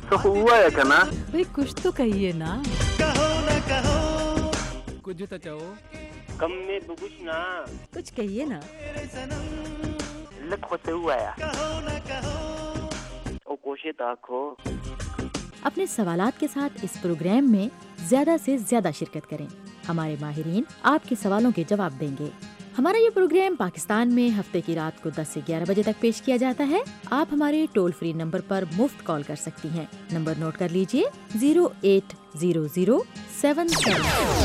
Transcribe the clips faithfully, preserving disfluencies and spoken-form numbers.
تو ہوا ہے کنا بھئی کچھ تو کہیے نا. کہو نہ کہو کچھ تو چاہو کم میں ببوش نا کچھ کہیے نا. میرے صنم لکھو سے ہوا ہے کہو نہ کہو. او کوشے تاکھو. اپنے سوالات کے ساتھ اس پروگرام میں زیادہ سے زیادہ شرکت کریں. ہمارے ماہرین آپ کے سوالوں کے جواب دیں گے. ہمارا یہ پروگرام پاکستان میں ہفتے کی رات کو دس سے گیارہ بجے تک پیش کیا جاتا ہے. آپ ہمارے ٹول فری نمبر پر مفت کال کر سکتی ہیں. نمبر نوٹ کر لیجئے zero eight zero zero seven seven.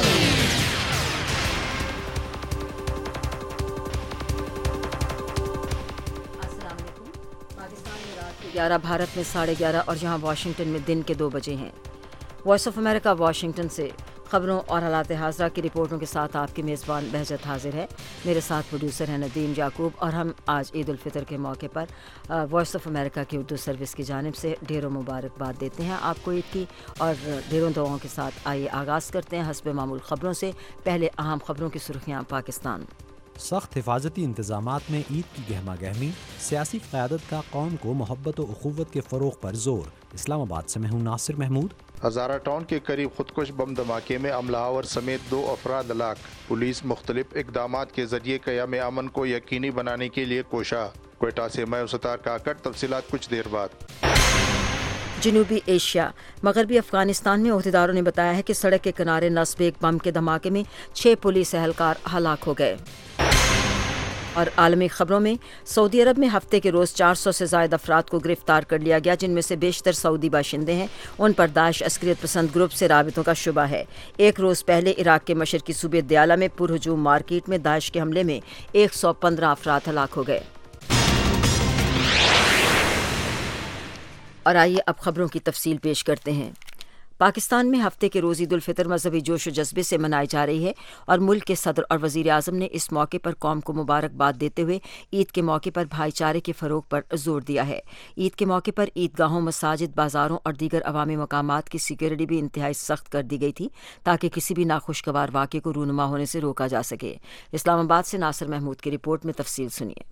السلام علیکم. پاکستان میں رات کے گیارہ، بھارت میں ساڑھے گیارہ اور جہاں واشنگٹن میں دن کے دو بجے ہیں. وائس آف امریکہ واشنگٹن سے خبروں اور حالات حاضرہ کی رپورٹوں کے ساتھ آپ کی میزبان بہجت حاضر ہے. میرے ساتھ پروڈیوسر ہیں ندیم یعقوب اور ہم آج عید الفطر کے موقع پر وائس آف امریکہ کی اردو سروس کی جانب سے ڈھیروں مبارکباد دیتے ہیں آپ کو عید کی، اور ڈھیروں دعاؤں کے ساتھ آئیے آغاز کرتے ہیں حسب معمول خبروں سے. پہلے اہم خبروں کی سرخیاں. پاکستان سخت حفاظتی انتظامات میں عید کی گہما گہمی، سیاسی قیادت کا قوم کو محبت و اخوت کے فروغ پر زور. اسلام آباد سے میں ہوں ناصر محمود. ہزارہ ٹاؤن کے قریب خودکش بم دھماکے میں عملہ آور سمیت دو افراد ہلاک. پولیس مختلف اقدامات کے ذریعے قیام امن کو یقینی بنانے کے لیے کوشاں. کوئٹہ سے میں ستار کاکڑ. تفصیلات کچھ دیر بعد. جنوبی ایشیا مغربی افغانستان میں عہدیداروں نے بتایا ہے کہ سڑک کے کنارے نصب ایک بم کے دھماکے میں چھ پولیس اہلکار ہلاک ہو گئے. اور عالمی خبروں میں سعودی عرب میں ہفتے کے روز چار سو سے زائد افراد کو گرفتار کر لیا گیا، جن میں سے بیشتر سعودی باشندے ہیں. ان پر داعش عسکریت پسند گروپ سے رابطوں کا شبہ ہے. ایک روز پہلے عراق کے مشرقی صوبے دیالہ میں پرہجوم مارکیٹ میں داعش کے حملے میں ایک سو پندرہ افراد ہلاک ہو گئے. اور آئیے اب خبروں کی تفصیل پیش کرتے ہیں. پاکستان میں ہفتے کے روز عید الفطر مذہبی جوش و جذبے سے منائی جا رہی ہے، اور ملک کے صدر اور وزیر اعظم نے اس موقع پر قوم کو مبارکباد دیتے ہوئے عید کے موقع پر بھائی چارے کے فروغ پر زور دیا ہے. عید کے موقع پر عیدگاہوں، مساجد، بازاروں اور دیگر عوامی مقامات کی سیکورٹی بھی انتہائی سخت کر دی گئی تھی تاکہ کسی بھی ناخوشگوار واقعے کو رونما ہونے سے روکا جا سکے. اسلام آباد سے ناصر محمود کی رپورٹ میں تفصیل سنیے.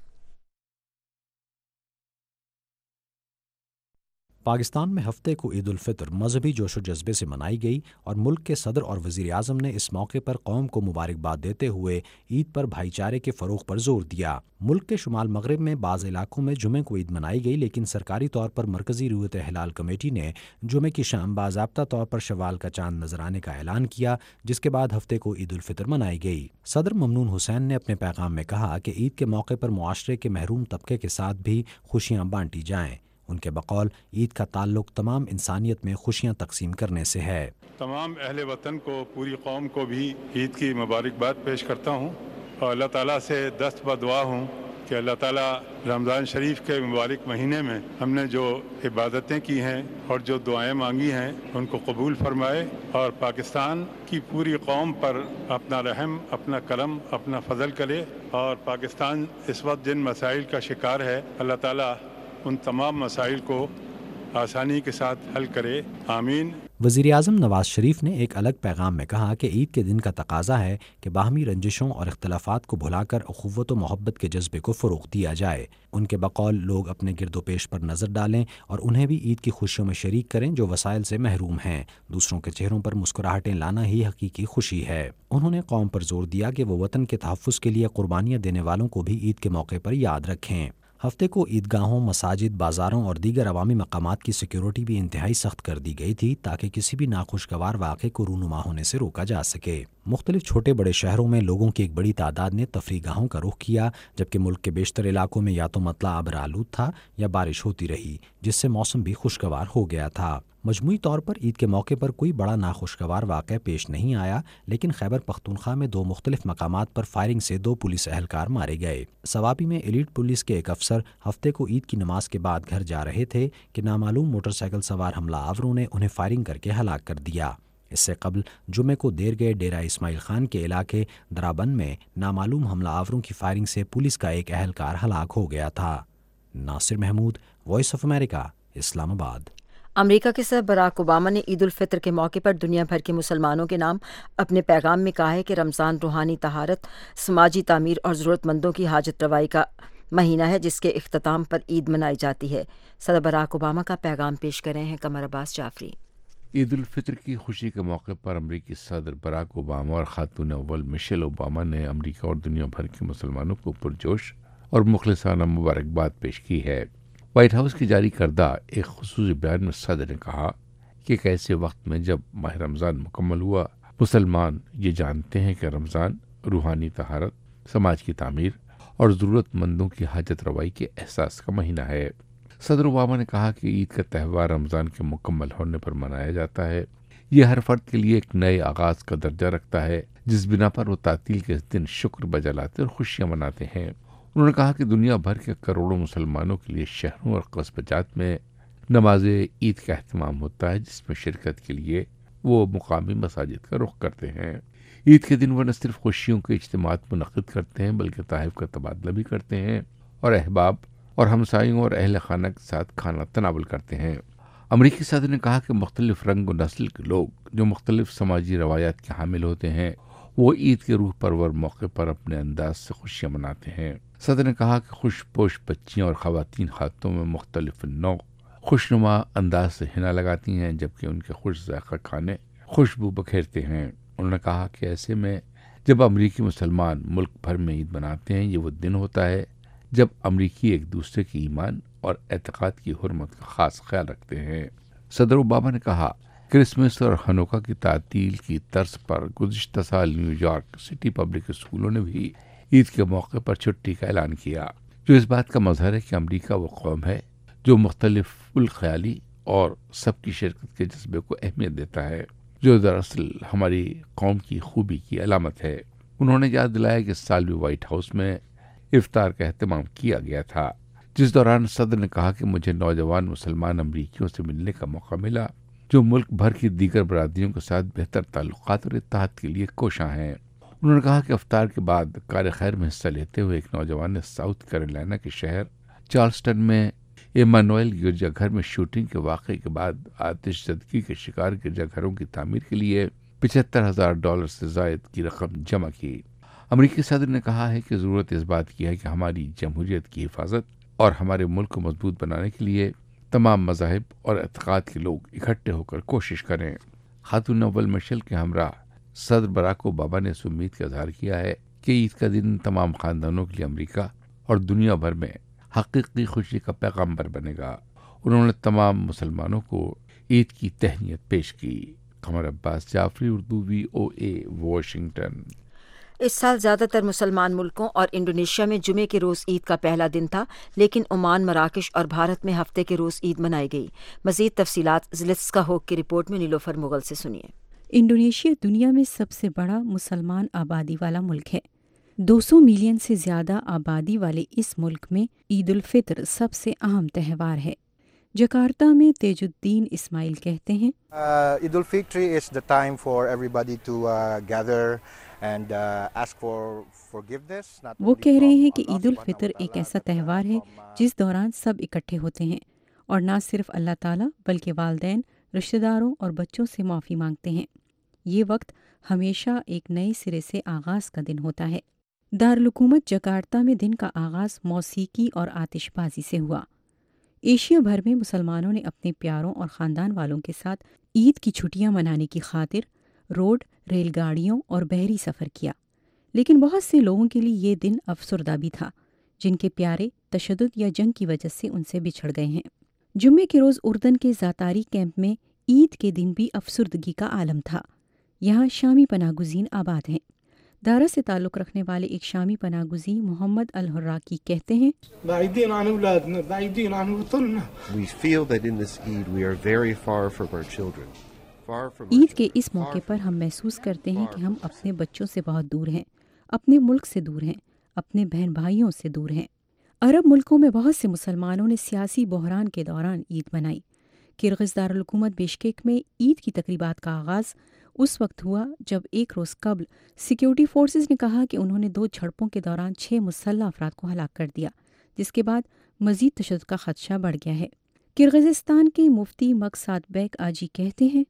پاکستان میں ہفتے کو عید الفطر مذہبی جوش و جذبے سے منائی گئی، اور ملک کے صدر اور وزیر اعظم نے اس موقع پر قوم کو مبارکباد دیتے ہوئے عید پر بھائی چارے کے فروغ پر زور دیا. ملک کے شمال مغرب میں بعض علاقوں میں جمعے کو عید منائی گئی، لیکن سرکاری طور پر مرکزی رویت ہلال کمیٹی نے جمعے کی شام باضابطہ طور پر شوال کا چاند نظر آنے کا اعلان کیا، جس کے بعد ہفتے کو عید الفطر منائی گئی. صدر ممنون حسین نے اپنے پیغام میں کہا کہ عید کے موقع پر معاشرے کے محروم طبقے کے ساتھ بھی خوشیاں بانٹی جائیں. ان کے بقول عید کا تعلق تمام انسانیت میں خوشیاں تقسیم کرنے سے ہے. تمام اہل وطن کو، پوری قوم کو بھی عید کی مبارکباد پیش کرتا ہوں، اور اللہ تعالیٰ سے دست بدعا ہوں کہ اللہ تعالیٰ رمضان شریف کے مبارک مہینے میں ہم نے جو عبادتیں کی ہیں اور جو دعائیں مانگی ہیں ان کو قبول فرمائے، اور پاکستان کی پوری قوم پر اپنا رحم، اپنا کرم، اپنا فضل کرے. اور پاکستان اس وقت جن مسائل کا شکار ہے، اللہ تعالیٰ ان تمام مسائل کو آسانی کے ساتھ حل کرے. آمین. وزیر اعظم نواز شریف نے ایک الگ پیغام میں کہا کہ عید کے دن کا تقاضا ہے کہ باہمی رنجشوں اور اختلافات کو بھلا کر اخوت و محبت کے جذبے کو فروغ دیا جائے. ان کے بقول لوگ اپنے گرد و پیش پر نظر ڈالیں اور انہیں بھی عید کی خوشیوں میں شریک کریں جو وسائل سے محروم ہیں. دوسروں کے چہروں پر مسکراہٹیں لانا ہی حقیقی خوشی ہے. انہوں نے قوم پر زور دیا کہ وہ وطن کے تحفظ کے لیے قربانیاں دینے والوں کو بھی عید کے موقع پر یاد رکھیں. ہفتے کو عیدگاہوں، مساجد، بازاروں اور دیگر عوامی مقامات کی سیکیورٹی بھی انتہائی سخت کر دی گئی تھی تاکہ کسی بھی ناخوشگوار واقعے کو رونما ہونے سے روکا جا سکے. مختلف چھوٹے بڑے شہروں میں لوگوں کی ایک بڑی تعداد نے تفریح گاہوں کا رخ کیا، جبکہ ملک کے بیشتر علاقوں میں یا تو مطلع ابر آلود تھا یا بارش ہوتی رہی، جس سے موسم بھی خوشگوار ہو گیا تھا. مجموعی طور پر عید کے موقع پر کوئی بڑا ناخوشگوار واقعہ پیش نہیں آیا، لیکن خیبر پختونخوا میں دو مختلف مقامات پر فائرنگ سے دو پولیس اہلکار مارے گئے. سوابی میں ایلیٹ پولیس کے ایک افسر ہفتے کو عید کی نماز کے بعد گھر جا رہے تھے کہ نامعلوم موٹر سائیکل سوار حملہ آوروں نے انہیں فائرنگ کر کے ہلاک کر دیا. اس سے قبل جمعے کو دیر گئے ڈیرہ اسماعیل خان کے علاقے درابند میں نامعلوم حملہ آوروں کی فائرنگ سے پولیس کا ایک اہلکار ہلاک ہو گیا تھا. Nasir Mahmood, Voice of America, Islamabad. امریکہ کے صدر براک اوباما نے عید الفطر کے موقع پر دنیا بھر کے مسلمانوں کے نام اپنے پیغام میں کہا ہے کہ رمضان روحانی طہارت، سماجی تعمیر اور ضرورت مندوں کی حاجت روائی کا مہینہ ہے جس کے اختتام پر عید منائی جاتی ہے۔ صدر براک اوباما کا پیغام پیش کر رہے ہیں قمر عباس جعفری۔ عید الفطر کی خوشی کے موقع پر امریکی صدر براک اوباما اور خاتون اول مشیل اوباما نے امریکہ اور دنیا بھر کے مسلمانوں کو پرجوش اور مخلصانہ مبارکباد پیش کی ہے۔ وائٹ ہاؤس کی جاری کردہ ایک خصوصی بیان میں صدر نے کہا کہ ایک ایسے وقت میں جب ماہ رمضان مکمل ہوا، مسلمان یہ جانتے ہیں کہ رمضان روحانی طہارت، سماج کی تعمیر اور ضرورت مندوں کی حاجت روائی کے احساس کا مہینہ ہے۔ صدر اوباما نے کہا کہ عید کا تہوار رمضان کے مکمل ہونے پر منایا جاتا ہے۔ یہ ہر فرد کے لیے ایک نئے آغاز کا درجہ رکھتا ہے، جس بنا پر وہ تعطیل کے دن شکر بجا لاتے اور خوشیاں مناتے ہیں۔ انہوں نے کہا کہ دنیا بھر کے کروڑوں مسلمانوں کے لیے شہروں اور قصبہ جات میں نماز عید کا اہتمام ہوتا ہے، جس میں شرکت کے لیے وہ مقامی مساجد کا رخ کرتے ہیں۔ عید کے دن وہ نہ صرف خوشیوں کے اجتماعات منعقد کرتے ہیں بلکہ تحائف کا تبادلہ بھی کرتے ہیں اور احباب اور ہمسایوں اور اہل خانہ کے ساتھ کھانا تناول کرتے ہیں۔ امریکی صدر نے کہا کہ مختلف رنگ و نسل کے لوگ جو مختلف سماجی روایات کے حامل ہوتے ہیں، وہ عید کے روح پرور موقع پر اپنے انداز سے خوشیاں مناتے ہیں۔ صدر نے کہا کہ خوش پوش بچیاں اور خواتین خاتوں میں مختلف نوع خوشنما انداز سے حنا لگاتی ہیں، جبکہ ان کے خوش ذائقہ کھانے خوشبو بکھیرتے ہیں۔ انہوں نے کہا کہ ایسے میں جب امریکی مسلمان ملک بھر میں عید مناتے ہیں، یہ وہ دن ہوتا ہے جب امریکی ایک دوسرے کے ایمان اور اعتقاد کی حرمت کا خاص خیال رکھتے ہیں۔ صدر اوباما نے کہا کرسمس اور ہنوکا کی تعطیل کی طرز پر گزشتہ سال نیو یارک سٹی پبلک اسکولوں نے بھی عید کے موقع پر چھٹی کا اعلان کیا، جو اس بات کا مظہر ہے کہ امریکہ وہ قوم ہے جو مختلف الخیالی اور سب کی شرکت کے جذبے کو اہمیت دیتا ہے، جو دراصل ہماری قوم کی خوبی کی علامت ہے۔ انہوں نے یاد دلایا کہ اس سال بھی وائٹ ہاؤس میں افطار کا اہتمام کیا گیا تھا، جس دوران صدر نے کہا کہ مجھے نوجوان مسلمان امریکیوں سے ملنے کا موقع ملا جو ملک بھر کی دیگر برادریوں کے ساتھ بہتر تعلقات اور اتحاد کے لیے کوشاں ہیں۔ انہوں نے کہا کہ افطار کے بعد کار خیر میں حصہ لیتے ہوئے ایک نوجوان نے ساؤتھ کیرولینا کے شہر چارلسٹن میں ایمانوئل گرجا گھر میں شوٹنگ کے واقعے کے بعد آتش زدگی کے شکار گرجا گھروں کی تعمیر کے لیے پچہتر ہزار ڈالر سے زائد کی رقم جمع کی۔ امریکی صدر نے کہا ہے کہ ضرورت اس بات کی ہے کہ ہماری جمہوریت کی حفاظت اور ہمارے ملک کو مضبوط بنانے کے لیے تمام مذاہب اور اعتقاد کے لوگ اکٹھے ہو کر کوشش کریں۔ خاتون اول مشیل کے ہمراہ صدر براک اوباما نے اس امید کا اظہار کیا ہے کہ عید کا دن تمام خاندانوں کے لیے امریکہ اور دنیا بھر میں حقیقی خوشی کا پیغامبر بنے گا۔ انہوں نے تمام مسلمانوں کو عید کی تہنیت پیش کی۔ Qamar Abbas Jafri, Urdu V O A, Washington. اس سال زیادہ تر مسلمان ملکوں اور انڈونیشیا میں جمعے کے روز عید کا پہلا دن تھا، لیکن عمان، مراکش اور بھارت میں ہفتے کے روز عید منائی گئی۔ مزید تفصیلات زلتسکا ہوک کی رپورٹ میں نیلوفر مغل سے سنیے۔ انڈونیشیا دنیا میں سب سے بڑا مسلمان آبادی والا ملک ہے۔ دو سو ملین سے زیادہ آبادی والے اس ملک میں عید الفطر سب سے اہم تہوار ہے۔ جکارتا میں تیج الدین اسماعیل کہتے ہیں عید الفطر is the time for everybody to uh, gather and uh, ask for forgiveness. وہ کہہ رہے ہیں کہ عید الفطر ایک ایسا تہوار ہے جس دوران سب اکٹھے ہوتے ہیں اور نہ صرف اللہ تعالیٰ بلکہ والدین، رشتہ داروں اور بچوں سے معافی مانگتے ہیں۔ یہ وقت ہمیشہ ایک نئے سرے سے آغاز کا دن ہوتا ہے۔ دارالحکومت جکارتا میں دن کا آغاز موسیقی اور آتش بازی سے ہوا۔ ایشیا بھر میں مسلمانوں نے اپنے پیاروں اور خاندان والوں کے ساتھ عید کی چھٹیاں منانے کی خاطر روڈ، ریل گاڑیوں اور بحری سفر کیا، لیکن بہت سے لوگوں کے لیے یہ دن افسردہ بھی تھا، جن کے پیارے تشدد یا جنگ کی وجہ سے ان سے بچھڑ گئے ہیں۔ جمعے کے روز اردن کے زاتاری کیمپ میں عید کے دن بھی افسردگی کا عالم تھا۔ یہاں شامی پناہ گزین آباد ہیں۔ دارا سے تعلق رکھنے والے ایک شامی پناہ گزین محمد الحراکی کہتے ہیں عید کے اس موقع پر ہم محسوس کرتے ہیں کہ ہم اپنے بچوں سے بہت دور ہیں، اپنے ملک سے دور ہیں، اپنے بہن بھائیوں سے دور ہیں۔ عرب ملکوں میں بہت سے مسلمانوں نے سیاسی بحران کے دوران عید منائی۔ کرغز دارالحکومت بشکیک میں عید کی تقریبات کا آغاز اس وقت ہوا جب ایک روز قبل سیکیورٹی فورسز نے کہا کہ انہوں نے دو جھڑپوں کے دوران چھ مسلح افراد کو ہلاک کر دیا، جس کے بعد مزید تشدد کا خدشہ بڑھ گیا ہے۔ کرغزستان کے مفتی مقصد بیک آجی کہتے ہیں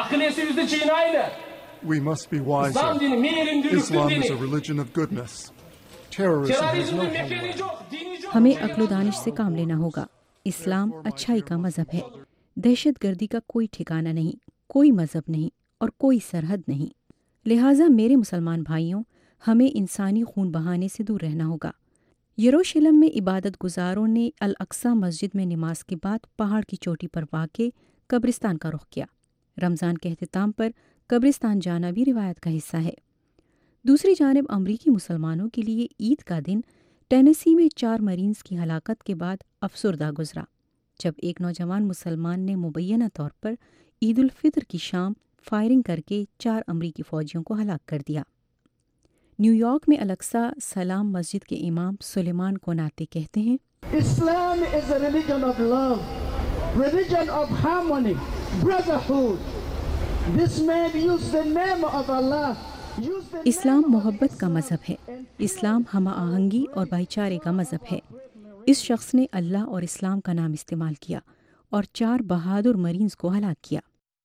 We must be wiser. Islam is a religion of goodness. Terrorism has no homeland. ہمیں عقل و دانش سے کام لینا ہوگا۔ اسلام اچھائی کا مذہب ہے، دہشت گردی کا کوئی ٹھکانہ نہیں، کوئی مذہب نہیں اور کوئی سرحد نہیں۔ لہٰذا میرے مسلمان بھائیوں، ہمیں انسانی خون بہانے سے دور رہنا ہوگا۔ یروشلم میں عبادت گزاروں نے الاقصی مسجد میں نماز کے بعد پہاڑ کی چوٹی پر واقع قبرستان کا رخ کیا۔ رمضان کے اختتام پر قبرستان جانا بھی روایت کا حصہ ہے۔ دوسری جانب امریکی مسلمانوں کے لیے عید کا دن ٹینیسی میں چار مریںز کی ہلاکت کے بعد افسردہ گزرا، جب ایک نوجوان مسلمان نے مبینہ طور پر عید الفطر کی شام فائرنگ کر کے چار امریکی فوجیوں کو ہلاک کر دیا۔ نیو یارک میں الاقصی سلام مسجد کے امام سلیمان کوناتے کہتے ہیں، Islam is a religion of love, religion of harmony, brotherhood. This man used the name of Allah. اسلام محبت کا مذہب ہے، اسلام ہم آہنگی اور بھائی چارے کا مذہب ہے۔ اس شخص نے اللہ اور اسلام کا نام استعمال کیا اور چار بہادر مریںز کو ہلاک کیا۔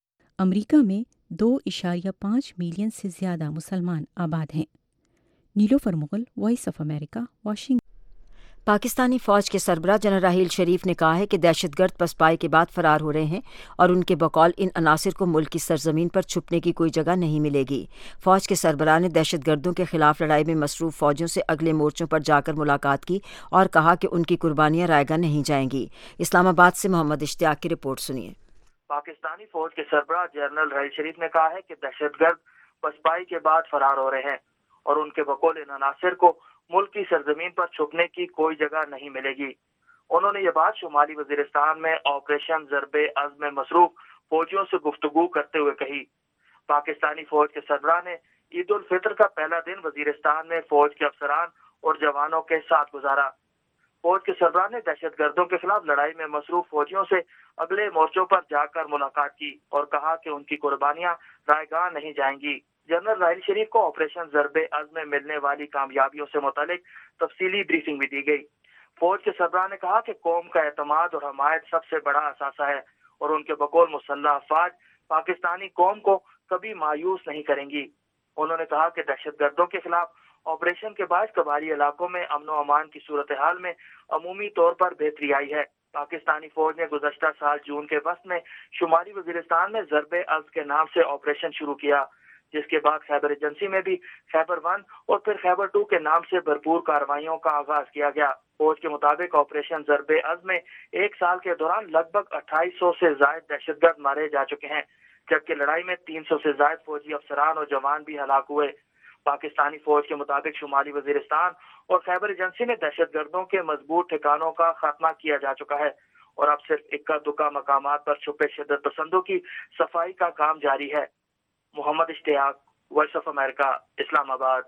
امریکہ میں دو اشاریہ پانچ ملین سے زیادہ مسلمان آباد ہیں۔ Nilofar Mughal, Voice of America, Washington. پاکستانی فوج کے سربراہ جنرل راحیل شریف نے کہا ہے کہ دہشت گرد پسپائی کے بعد فرار ہو رہے ہیں اور ان کے بقول ان عناصر کو ملک کی سرزمین پر چھپنے کی کوئی جگہ نہیں ملے گی۔ فوج کے سربراہ نے دہشت گردوں کے خلاف لڑائی میں مصروف فوجیوں سے اگلے مورچوں پر جا کر ملاقات کی اور کہا کہ ان کی قربانیاں رائے گاہ نہیں جائیں گی۔ اسلام آباد سے محمد اشتیاق کی رپورٹ سنیے۔ پاکستانی فوج کے سربراہ جنرل راحیل شریف نے کہا ہے کہ دہشت گرد پسپائی کے بعد فرار ہو رہے ہیں اور ان کے بقول ان عناصر کو ملک کی سرزمین پر چھپنے کی کوئی جگہ نہیں ملے گی۔ انہوں نے یہ بات شمالی وزیرستان میں آپریشن ضرب عزم میں مصروف فوجیوں سے گفتگو کرتے ہوئے کہی۔ پاکستانی فوج کے سربراہ نے عید الفطر کا پہلا دن وزیرستان میں فوج کے افسران اور جوانوں کے ساتھ گزارا۔ فوج کے سربراہ نے دہشت گردوں کے خلاف لڑائی میں مصروف فوجیوں سے اگلے مورچوں پر جا کر ملاقات کی اور کہا کہ ان کی قربانیاں رائے گاہ نہیں جائیں گی۔ جنرل راحیل شریف کو آپریشن ضرب عزم میں ملنے والی کامیابیوں سے متعلق تفصیلی بریفنگ بھی دی گئی۔ فوج کے سربراہ نے کہا کہ قوم کا اعتماد اور حمایت سب سے بڑا اثاثہ ہے اور ان کے بقول مسلح افواج پاکستانی قوم کو کبھی مایوس نہیں کریں گی۔ انہوں نے کہا کہ دہشت گردوں کے خلاف آپریشن کے باعث قبائلی علاقوں میں امن و امان کی صورتحال میں عمومی طور پر بہتری آئی ہے۔ پاکستانی فوج نے گزشتہ سال جون کے وسط میں شمالی وزیرستان میں ضرب عزم کے نام سے آپریشن شروع کیا، جس کے بعد خیبر ایجنسی میں بھی خیبر ون اور پھر خیبر ٹو کے نام سے بھرپور کارروائیوں کا آغاز کیا گیا۔ فوج کے مطابق آپریشن ضرب عزم میں ایک سال کے دوران لگ بھگ اٹھائیس سو سے زائد دہشت گرد مارے جا چکے ہیں، جبکہ لڑائی میں تین سو سے زائد فوجی افسران اور جوان بھی ہلاک ہوئے۔ پاکستانی فوج کے مطابق شمالی وزیرستان اور خیبر ایجنسی میں دہشت گردوں کے مضبوط ٹھکانوں کا خاتمہ کیا جا چکا ہے اور اب صرف اکا دکا مقامات پر چھپے شدت پسندوں کی صفائی کا کام جاری ہے۔ محمد اشتیاق، وائس آف امریکہ، اسلام آباد۔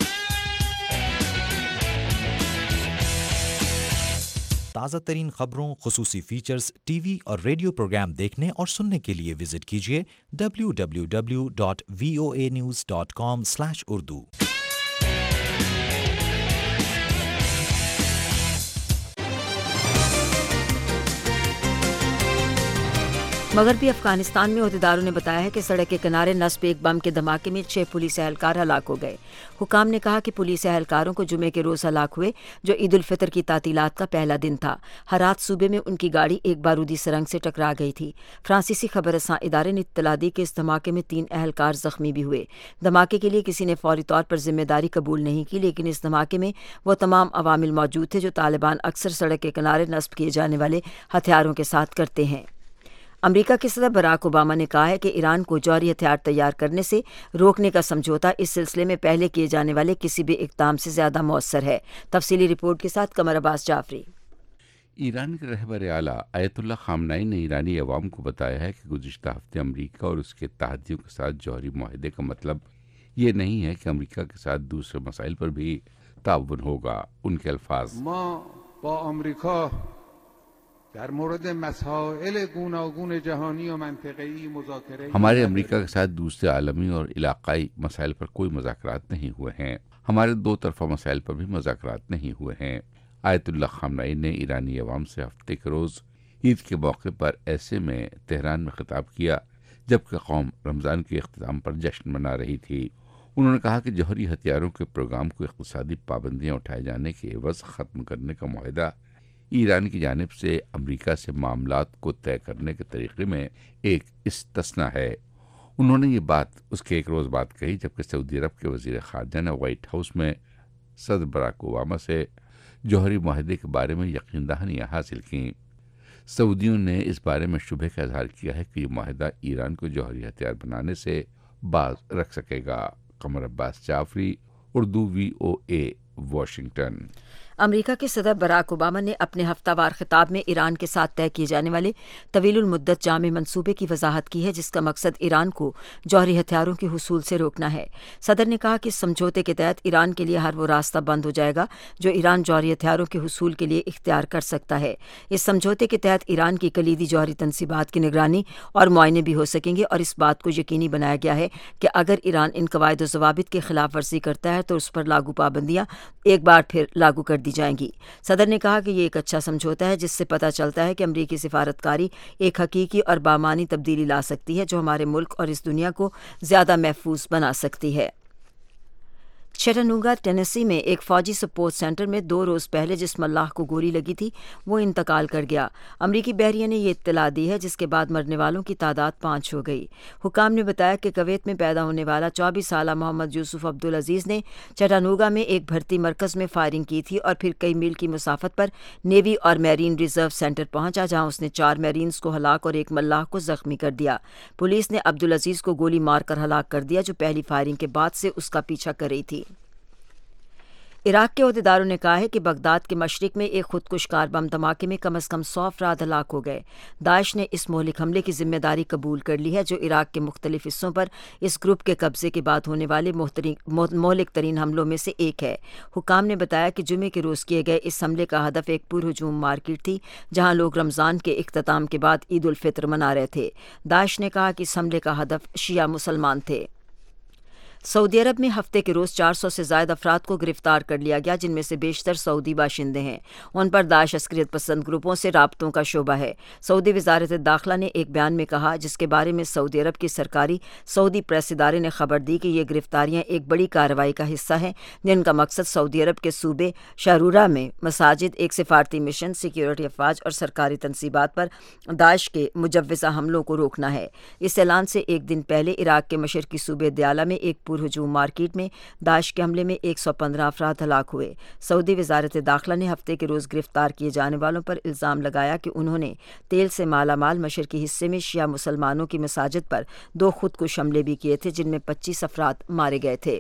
تازہ ترین خبروں، خصوصی فیچرز، ٹی وی اور ریڈیو پروگرام دیکھنے اور سننے کے لیے وزٹ کیجیے W W W dot V O A news dot com slash Urdu. مغربی افغانستان میں عہدیداروں نے بتایا ہے کہ سڑک کے کنارے نصب ایک بم کے دھماکے میں چھ پولیس اہلکار ہلاک ہو گئے۔ حکام نے کہا کہ پولیس اہلکاروں کو جمعے کے روز ہلاک ہوئے، جو عید الفطر کی تعطیلات کا پہلا دن تھا۔ ہرات صوبے میں ان کی گاڑی ایک بارودی سرنگ سے ٹکرا گئی تھی۔ فرانسیسی خبر رساں ادارے نے اطلاع دی کہ اس دھماکے میں تین اہلکار زخمی بھی ہوئے۔ دھماکے کے لیے کسی نے فوری طور پر ذمہ داری قبول نہیں کی، لیکن اس دھماکے میں وہ تمام عوامل موجود تھے جو طالبان اکثر سڑک کے کنارے نصب کیے جانے والے ہتھیاروں کے ساتھ کرتے ہیں۔ امریکہ کے صدر براک اوباما نے کہا ہے کہ ایران کو جوہری ہتھیار تیار کرنے سے روکنے کا سمجھوتہ اس سلسلے میں پہلے کیے جانے والے کسی بھی اقدام سے زیادہ مؤثر ہے۔ تفصیلی رپورٹ کے ساتھ قمر عباس جعفری۔ ایران کے رہبر اعلیٰ آیت اللہ خامنئی نے ایرانی عوام کو بتایا ہے کہ گزشتہ ہفتے امریکہ اور اس کے اتحادیوں کے ساتھ جوہری معاہدے کا مطلب یہ نہیں ہے کہ امریکہ کے ساتھ دوسرے مسائل پر بھی تعاون ہوگا۔ ان کے الفاظ، ما با امریکہ در مورد مسائل گوناگون جہانی و منطقه‌ای مذاکره، ہمارے امریکہ کے ساتھ دوسرے عالمی اور علاقائی مسائل پر کوئی مذاکرات نہیں ہوئے ہیں۔ ہمارے دو طرفہ مسائل پر بھی مذاکرات نہیں ہوئے ہیں۔ آیت اللہ خامنئی نے ایرانی عوام سے ہفتے کے روز عید کے موقع پر ایسے میں تہران میں خطاب کیا جبکہ قوم رمضان کے اختتام پر جشن منا رہی تھی۔ انہوں نے کہا کہ جوہری ہتھیاروں کے پروگرام کو اقتصادی پابندیاں اٹھائے جانے کے عوض ختم کرنے کا معاہدہ ایران کی جانب سے امریکہ سے معاملات کو طے کرنے کے طریقے میں ایک استثنا ہے۔ انہوں نے یہ بات اس کے ایک روز بعد کہی جبکہ سعودی عرب کے وزیر خارجہ نے وائٹ ہاؤس میں صدر براک اوباما سے جوہری معاہدے کے بارے میں یقین دہانیاں حاصل کیں۔ سعودیوں نے اس بارے میں شبہ کا اظہار کیا ہے کہ یہ معاہدہ ایران کو جوہری ہتھیار بنانے سے باز رکھ سکے گا۔ Qamar Abbas Jafri, Urdu V O A, Washington. امریکہ کے صدر براک اوباما نے اپنے ہفتہ وار خطاب میں ایران کے ساتھ طے کیے جانے والے طویل المدت جامع منصوبے کی وضاحت کی ہے جس کا مقصد ایران کو جوہری ہتھیاروں کے حصول سے روکنا ہے۔ صدر نے کہا کہ اس سمجھوتے کے تحت ایران کے لیے ہر وہ راستہ بند ہو جائے گا جو ایران جوہری ہتھیاروں کے حصول کے لیے اختیار کر سکتا ہے۔ اس سمجھوتے کے تحت ایران کی کلیدی جوہری تنصیبات کی نگرانی اور معائنے بھی ہو سکیں گے اور اس بات کو یقینی بنایا گیا ہے کہ اگر ایران ان قواعد و ضوابط کی خلاف ورزی کرتا ہے تو اس پر لاگو پابندیاں ایک بار پھر لاگو کر دی جائیں گی۔ صدر نے کہا کہ یہ ایک اچھا سمجھوتا ہے جس سے پتہ چلتا ہے کہ امریکی سفارتکاری ایک حقیقی اور بامعنی تبدیلی لا سکتی ہے جو ہمارے ملک اور اس دنیا کو زیادہ محفوظ بنا سکتی ہے۔ چٹانوگا ٹینیسی میں ایک فوجی سپورٹ سینٹر میں دو روز پہلے جس ملاح کو گولی لگی تھی وہ انتقال کر گیا۔ امریکی بحریہ نے یہ اطلاع دی ہے جس کے بعد مرنے والوں کی تعداد پانچ ہو گئی۔ حکام نے بتایا کہ کویت میں پیدا ہونے والا چوبیس سالہ محمد یوسف عبدالعزیز نے چٹانوگا میں ایک بھرتی مرکز میں فائرنگ کی تھی اور پھر کئی میل کی مسافت پر نیوی اور میرین ریزرو سینٹر پہنچا جہاں اس نے چار میرینز کو ہلاک اور ایک ملاح کو زخمی کر دیا۔ پولیس نے عبدالعزیز کو گولی مار کر ہلاک کر دیا جو پہلی فائرنگ کے بعد سے اس کا پیچھا کر رہی تھی۔ عراق کے عہدیداروں نے کہا ہے کہ بغداد کے مشرق میں ایک خودکش کار بم دھماکے میں کم از کم سو افراد ہلاک ہو گئے۔ داعش نے اس مہلک حملے کی ذمہ داری قبول کر لی ہے جو عراق کے مختلف حصوں پر اس گروپ کے قبضے کے بعد ہونے والے مہلک ترین حملوں میں سے ایک ہے۔ حکام نے بتایا کہ جمعے کے روز کیے گئے اس حملے کا ہدف ایک پرہجوم مارکیٹ تھی جہاں لوگ رمضان کے اختتام کے بعد عید الفطر منا رہے تھے۔ داعش نے کہا کہ اس حملے کا ہدف شیعہ مسلمان تھے۔ سعودی عرب میں ہفتے کے روز چار سو سے زائد افراد کو گرفتار کر لیا گیا جن میں سے بیشتر سعودی باشندے ہیں۔ ان پر داعش عسکریت پسند گروپوں سے رابطوں کا شبہ ہے۔ سعودی وزارت داخلہ نے ایک بیان میں کہا جس کے بارے میں سعودی عرب کی سرکاری سعودی پریس ادارے نے خبر دی کہ یہ گرفتاریاں ایک بڑی کارروائی کا حصہ ہیں جن کا مقصد سعودی عرب کے صوبے شارورہ میں مساجد، ایک سفارتی مشن، سیکیورٹی افواج اور سرکاری تنصیبات پر داعش کے مجوزہ حملوں کو روکنا ہے۔ اس اعلان سے ایک دن پہلے عراق کے مشرقی صوبے دیالہ میں ایک ہجوم مارکیٹ میں داعش کے حملے میں ایک سو پندرہ افراد ہلاک ہوئے۔ سعودی وزارت داخلہ نے ہفتے کے روز گرفتار کیے جانے والوں پر الزام لگایا کہ انہوں نے تیل سے مالا مال مشرقی حصے میں شیعہ مسلمانوں کی مساجد پر دو خودکش حملے بھی کیے تھے جن میں پچیس افراد مارے گئے تھے۔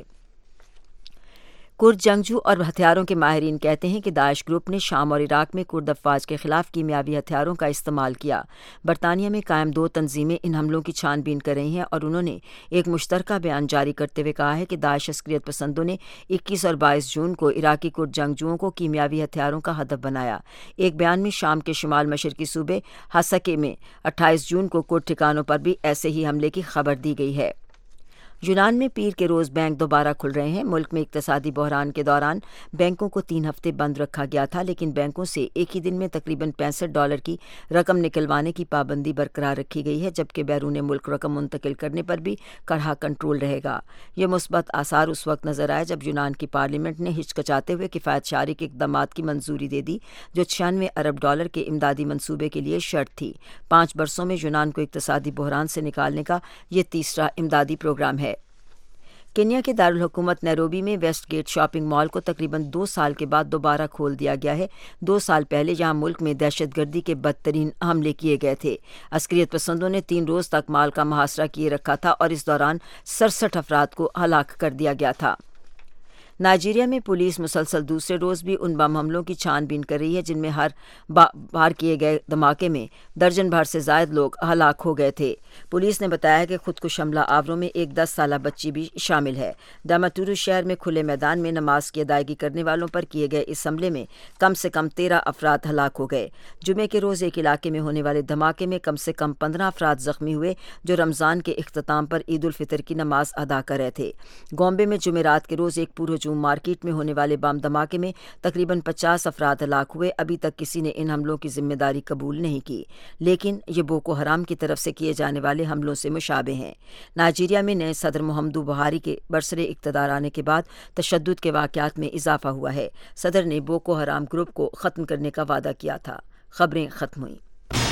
کرد جنگجو اور ہتھیاروں کے ماہرین کہتے ہیں کہ داعش گروپ نے شام اور عراق میں کرد افواج کے خلاف کیمیاوی ہتھیاروں کا استعمال کیا۔ برطانیہ میں قائم دو تنظیمیں ان حملوں کی چھان بین کر رہی ہیں اور انہوں نے ایک مشترکہ بیان جاری کرتے ہوئے کہا ہے کہ داعش عسکریت پسندوں نے اکیس اور بائیس جون کو عراقی کرد جنگجوؤں کو کیمیاوی ہتھیاروں کا ہدف بنایا۔ ایک بیان میں شام کے شمال مشرقی صوبے حسکے میں اٹھائیس جون کو کرد ٹھکانوں پر بھی ایسے ہی حملے کی خبر دی گئی ہے۔ یونان میں پیر کے روز بینک دوبارہ کھل رہے ہیں۔ ملک میں اقتصادی بحران کے دوران بینکوں کو تین ہفتے بند رکھا گیا تھا لیکن بینکوں سے ایک ہی دن میں تقریباً پینسٹھ ڈالر کی رقم نکلوانے کی پابندی برقرار رکھی گئی ہے جبکہ بیرون ملک رقم منتقل کرنے پر بھی کڑا کنٹرول رہے گا۔ یہ مثبت آثار اس وقت نظر آئے جب یونان کی پارلیمنٹ نے ہچکچاتے ہوئے کفایت شعاری کے اقدامات کی منظوری دے دی جو چھیانوے ارب ڈالر کے امدادی منصوبے کے لیے شرط تھی۔ پانچ برسوں میں یونان کو اقتصادی بحران سے نکالنے کا یہ تیسرا امدادی پروگرام ہے۔ کینیا کے دارالحکومت نیروبی میں ویسٹ گیٹ شاپنگ مال کو تقریباً دو سال کے بعد دوبارہ کھول دیا گیا ہے۔ دو سال پہلے یہاں ملک میں دہشت گردی کے بدترین حملے کیے گئے تھے۔ عسکریت پسندوں نے تین روز تک مال کا محاصرہ کیے رکھا تھا اور اس دوران سڑسٹھ افراد کو ہلاک کر دیا گیا تھا۔ نائجیریا میں پولیس مسلسل دوسرے روز بھی ان بم حملوں کی چھان بین کر رہی ہے جن میں ہر بار کیے گئے دھماکے میں درجن بھر سے زائد لوگ ہلاک ہو گئے تھے۔ پولیس نے بتایا کہ خودکش حملہ آوروں میں ایک دس سالہ بچی بھی شامل ہے۔ داماتورو شہر میں کھلے میدان میں نماز کی ادائیگی کرنے والوں پر کیے گئے اس حملے میں کم سے کم تیرہ افراد ہلاک ہو گئے۔ جمعے کے روز ایک علاقے میں ہونے والے دھماکے میں کم سے کم پندرہ افراد زخمی ہوئے جو رمضان کے اختتام پر عید الفطر کی نماز ادا کر رہے تھے۔ گومبے میں جمعرات کے روز ایک پرہجوم ہجوم مارکیٹ میں ہونے والے بم دھماکے میں تقریباً پچاس افراد ہلاک ہوئے. ابھی تک کسی نے ان حملوں کی ذمہ داری قبول نہیں کی، لیکن یہ بوکو حرام کی طرف سے کیے جانے والے حملوں سے مشابہ ہیں. نائجیریا میں نئے صدر محمدو بہاری کے برسر اقتدار آنے کے بعد تشدد کے واقعات میں اضافہ ہوا ہے. صدر نے بوکو حرام گروپ کو ختم کرنے کا وعدہ کیا تھا. خبریں ختم ہوئیں.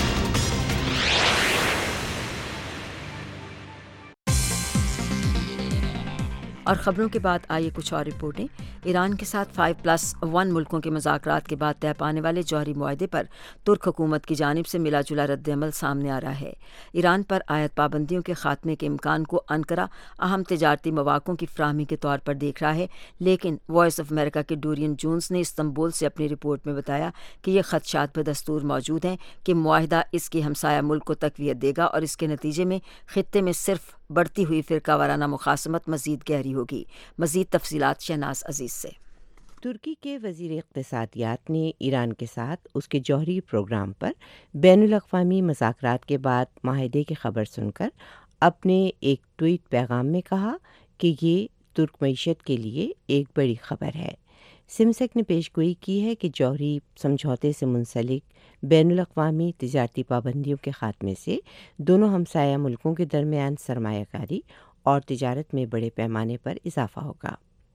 اور خبروں کے بعد آئیے کچھ اور رپورٹیں. ایران کے ساتھ فائیو پلس ون ملکوں کے مذاکرات کے بعد طے پانے والے جوہری معاہدے پر ترک حکومت کی جانب سے ملا جلا رد عمل سامنے آ رہا ہے. ایران پر عائد پابندیوں کے خاتمے کے امکان کو انقرہ اہم تجارتی مواقعوں کی فراہمی کے طور پر دیکھ رہا ہے، لیکن وائس آف امریکہ کے ڈورین جونز نے استنبول سے اپنی رپورٹ میں بتایا کہ یہ خدشات بدستور موجود ہیں کہ معاہدہ اس کے ہمسایہ ملک کو تقویت دے گا اور اس کے نتیجے میں خطے میں صرف بڑھتی ہوئی فرقہ وارانہ مخاصمت مزید گہری ہوگی. مزید تفصیلات شہناز عزیز سے. ترکی کے وزیر اقتصادیات نے ایران کے ساتھ اس کے جوہری پروگرام پر بین الاقوامی مذاکرات کے بعد معاہدے کی خبر سن کر اپنے ایک ٹویٹ پیغام میں کہا کہ یہ ترک معیشت کے لیے ایک بڑی خبر ہے. سمسک نے پیش گوئی کی ہے کہ جوہری سمجھوتے سے منسلک بین الاقوامی تجارتی پابندیوں کے خاتمے سے دونوں ہمسایہ ملکوں کے درمیان سرمایہ کاری اور تجارت میں بڑے پیمانے پر اضافہ ہوگا.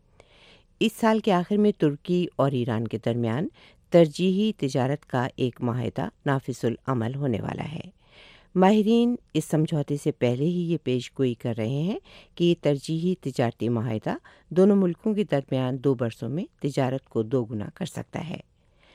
اس سال کے آخر میں ترکی اور ایران کے درمیان ترجیحی تجارت کا ایک معاہدہ نافذ العمل ہونے والا ہے. ماہرین اس سمجھوتے سے پہلے ہی یہ پیش گوئی کر رہے ہیں کہ یہ ترجیحی تجارتی معاہدہ دونوں ملکوں کے درمیان دو برسوں میں تجارت کو دو گنا کر سکتا ہے.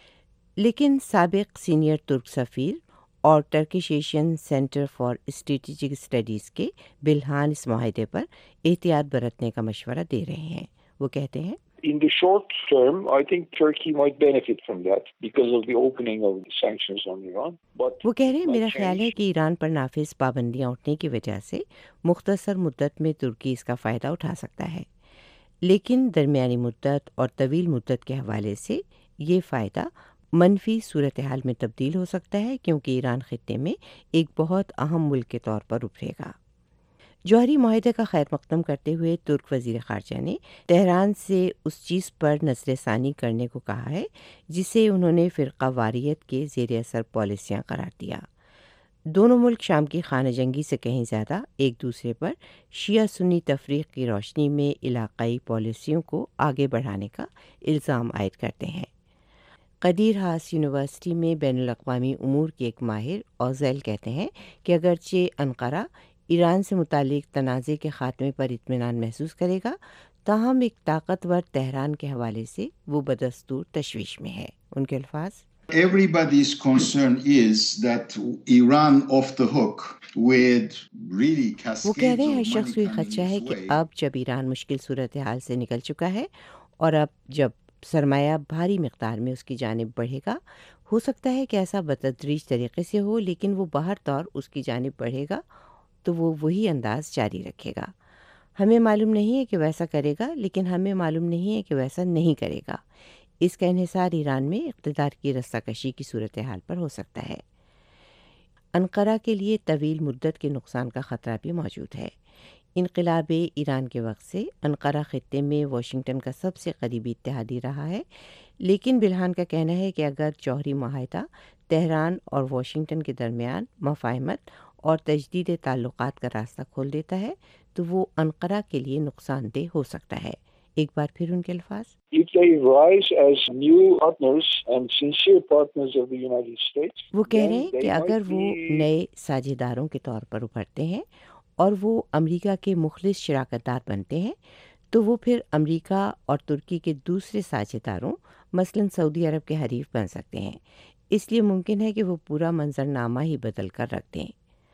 لیکن سابق سینئر ترک سفیر اور Turkish Asian center for strategic studies کے بلحان اس معاہدے پر احتیاط برتنے کا مشورہ دے رہے ہیں. وہ کہتے ہیں In the short term, I think Turkey might benefit from that because of the opening of the sanctions on Iran. But وہ کہہ رہے ہیں میرا خیال ہے کہ ایران پر نافذ پابندیاں اٹھنے کی وجہ سے مختصر مدت میں ترکی اس کا فائدہ اٹھا سکتا ہے، لیکن درمیانی مدت اور طویل مدت کے حوالے سے یہ فائدہ منفی صورتحال میں تبدیل ہو سکتا ہے، کیونکہ ایران خطے میں ایک بہت اہم ملک کے طور پر ابھرے گا. جوہری معاہدے کا خیر مقدم کرتے ہوئے ترک وزیر خارجہ نے تہران سے اس چیز پر نظر ثانی کرنے کو کہا ہے جسے انہوں نے فرقہ واریت کے زیر اثر پالیسیاں قرار دیا. دونوں ملک شام کی خانہ جنگی سے کہیں زیادہ ایک دوسرے پر شیعہ سنی تفریق کی روشنی میں علاقائی پالیسیوں کو آگے بڑھانے کا الزام عائد کرتے ہیں. قدیر ہاس یونیورسٹی میں بین الاقوامی امور کے ایک ماہر اوزیل کہتے ہیں کہ اگرچہ انقرہ ایران سے متعلق تنازع کے خاتمے پر اطمینان محسوس کرے گا، تاہم ایک طاقتور تہران کے حوالے سے وہ بدستور تشویش میں ہے. ان کے الفاظ Everybody's concern is that Iran off the hook with really cascades وہ کہہ رہے ہیں ہر of شخص money کو یہ خدشہ coming ہے its کہ way. اب جب ایران مشکل صورتحال سے نکل چکا ہے اور اب جب سرمایہ بھاری مقدار میں اس کی جانب بڑھے گا، ہو سکتا ہے کہ ایسا بتدریج طریقے سے ہو، لیکن وہ باہر طور اس کی جانب بڑھے گا تو وہ وہی انداز جاری رکھے گا. ہمیں معلوم نہیں ہے کہ ویسا کرے گا، لیکن ہمیں معلوم نہیں ہے کہ ویسا نہیں کرے گا. اس کا انحصار ایران میں اقتدار کی رسہ کشی کی صورتحال پر ہو سکتا ہے. انقرہ کے لیے طویل مدت کے نقصان کا خطرہ بھی موجود ہے. انقلاب ایران کے وقت سے انقرہ خطے میں واشنگٹن کا سب سے قریبی اتحادی رہا ہے، لیکن بلحان کا کہنا ہے کہ اگر جوہری معاہدہ تہران اور واشنگٹن کے درمیان مفاہمت اور تجدید تعلقات کا راستہ کھول دیتا ہے تو وہ انقرہ کے لیے نقصان دہ ہو سکتا ہے. ایک بار پھر ان کے الفاظ if they rise as new partners and sincere partners of the United States, وہ کہہ رہے then ہیں they کہ اگر might وہ be- نئے ساجھیداروں کے طور پر ابھرتے ہیں اور وہ امریکہ کے مخلص شراکت دار بنتے ہیں تو وہ پھر امریکہ اور ترکی کے دوسرے ساجھیداروں مثلاً سعودی عرب کے حریف بن سکتے ہیں. اس لیے ممکن ہے کہ وہ پورا منظرنامہ ہی بدل کر رکھ دیں.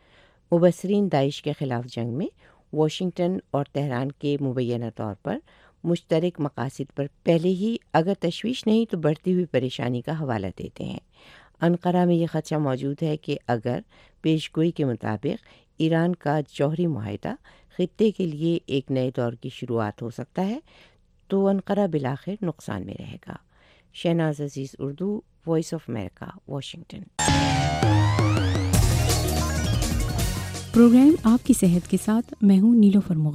مبصرین داعش کے خلاف جنگ میں واشنگٹن اور تہران کے مبینہ طور پر مشترک مقاصد پر پہلے ہی اگر تشویش نہیں تو بڑھتی ہوئی پریشانی کا حوالہ دیتے ہیں. انقرہ میں یہ خدشہ موجود ہے کہ اگر پیش گوئی کے مطابق ایران کا جوہری معاہدہ خطے کے لیے ایک نئے دور کی شروعات ہو سکتا ہے تو انقرہ بالآخر نقصان میں رہے گا. Shahnaz Aziz, Urdu, Voice of America, Washington. Programme آپ کی صحت کے ساتھ میں ہوں نیلوفر مغل.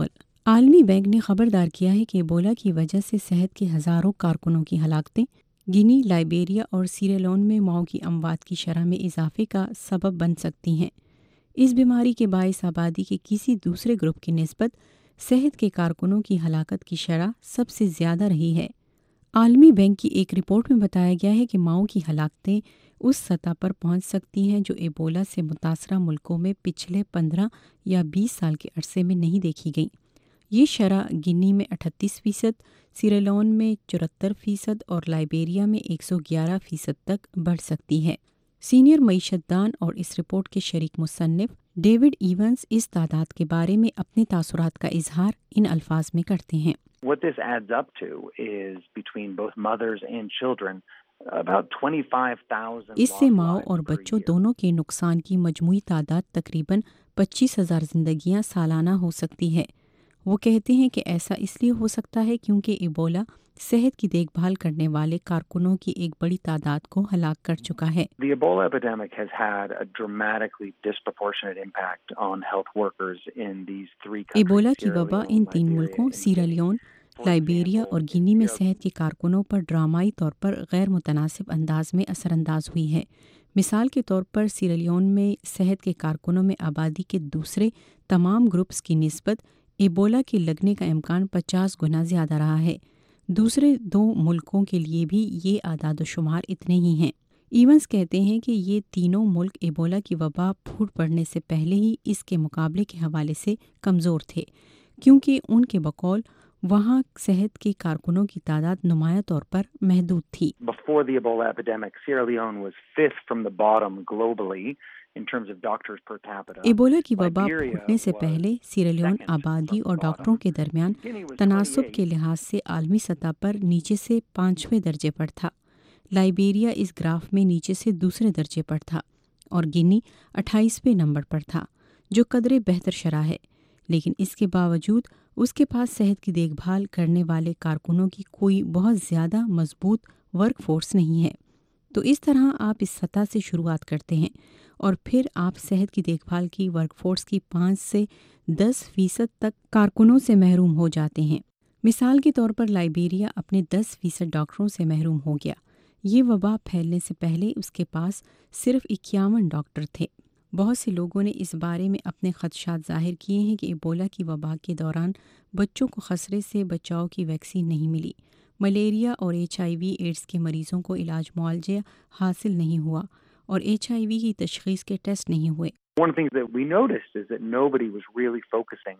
عالمی بینک نے خبردار کیا ہے کہ ایبولا کی وجہ سے صحت کے ہزاروں کارکنوں کی ہلاکتیں گینی، لائبیریا اور سیریلیون میں ماؤں کی اموات کی شرح میں اضافے کا سبب بن سکتی ہیں۔ اس بیماری کے باعث آبادی کے کسی دوسرے گروپ کی نسبت صحت کے کارکنوں کی ہلاکت کی شرح سب سے زیادہ رہی ہے۔ عالمی بینک کی ایک رپورٹ میں بتایا گیا ہے کہ ماؤں کی ہلاکتیں اس سطح پر پہنچ سکتی ہیں جو ایبولا سے متاثرہ ملکوں میں پچھلے پندرہ یا بیس سال کے عرصے میں نہیں دیکھی گئیں۔ یہ شرح گنی میں اٹھتیس فیصد، سیریلیون میں چورہتر فیصد اور لائبیریا میں ایک سو گیارہ فیصد تک بڑھ سکتی ہے۔ سینئر معیشت دان اور اس رپورٹ کے شریک مصنف ڈیوڈ ایونز اس تعداد کے بارے میں اپنے تاثرات کا اظہار ان الفاظ میں کرتے ہیں۔ What this adds up to is between both mothers and children about twenty-five thousand اس سے ماؤں اور بچوں دونوں کے نقصان کی مجموعی تعداد تقریباً پچیس ہزار زندگیاں سالانہ ہو سکتی ہے۔ وہ کہتے ہیں کہ ایسا اس لیے ہو سکتا ہے کیونکہ ایبولا صحت کی دیکھ بھال کرنے والے کارکنوں کی ایک بڑی تعداد کو ہلاک کر چکا ہے۔ The Ebola epidemic has had a dramatically disproportionate impact on health workers in these three countries. Ebola کی وبا ان تین ملکوں سیریلیون، لائبیریا اور گینی میں صحت کے کارکنوں پر ڈرامائی طور پر غیر متناسب انداز میں اثر انداز ہوئی ہے۔ مثال کے طور پر سیریلیون میں صحت کے کارکنوں میں آبادی کے دوسرے تمام گروپس کی نسبت ایبولا کے لگنے کا امکان پچاس گنا زیادہ رہا ہے۔ دوسرے دو ملکوں کے لیے بھی یہ اعداد و شمار اتنے ہی ہیں۔ ایونز کہتے ہیں کہ یہ تینوں ملک ایبولا کی وبا پھوٹ پڑنے سے پہلے ہی اس کے مقابلے کے حوالے سے کمزور تھے، کیونکہ ان کے بقول وہاں صحت کے کارکنوں کی تعداد نمایاں طور پر محدود تھی۔ Before the Ebola epidemic, Sierra Leone was fifth from the bottom globally in terms of doctors per capita. Ebola کی وبا پھوٹنے سے پہلے سیریلیون آبادی اور ڈاکٹروں کے درمیان تناسب کے لحاظ سے عالمی سطح پر نیچے سے پانچویں درجے پر تھا۔ لائبیریا اس گراف میں نیچے سے دوسرے درجے پر تھا اور گینی اٹھائیسویں نمبر پر تھا، جو قدرے بہتر شرح ہے، لیکن اس کے باوجود اس کے پاس صحت کی دیکھ بھال کرنے والے کارکنوں کی کوئی بہت زیادہ مضبوط ورک فورس نہیں ہے۔ تو اس طرح آپ اس سطح سے شروعات کرتے ہیں اور پھر آپ صحت کی دیکھ بھال کی ورک فورس کی پانچ سے دس فیصد تک کارکنوں سے محروم ہو جاتے ہیں۔ مثال کے طور پر لائبیریا اپنے دس فیصد ڈاکٹروں سے محروم ہو گیا۔ یہ وبا پھیلنے سے پہلے اس کے پاس صرف اکیاون ڈاکٹر تھے۔ بہت سے لوگوں نے اس بارے میں اپنے خدشات ظاہر کیے ہیں کہ ایبولا کی وبا کے دوران بچوں کو خسرے سے بچاؤ کی ویکسین نہیں ملی، ملیریا اور ایچ آئی وی ایڈز کے مریضوں کو علاج معالجہ حاصل نہیں ہوا اور ایچ آئی وی کی تشخیص کے ٹیسٹ نہیں ہوئے۔ One thing that we noticed is that nobody was really focusing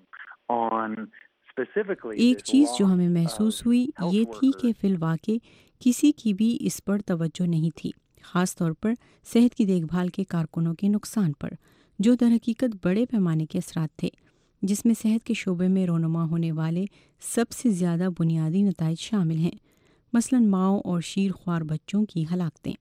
on specifically ایک چیز جو ہمیں محسوس ہوئی یہ تھی کہ فی الواقع کسی کی بھی اس پر توجہ نہیں تھی، خاص طور پر صحت کی دیکھ بھال کے کارکنوں کے نقصان پر، جو در حقیقت بڑے پیمانے کے اثرات تھے، جس میں صحت کے شعبے میں رونما ہونے والے سب سے زیادہ بنیادی نتائج شامل ہیں، مثلاً ماؤں اور شیر خوار بچوں کی ہلاکتیں۔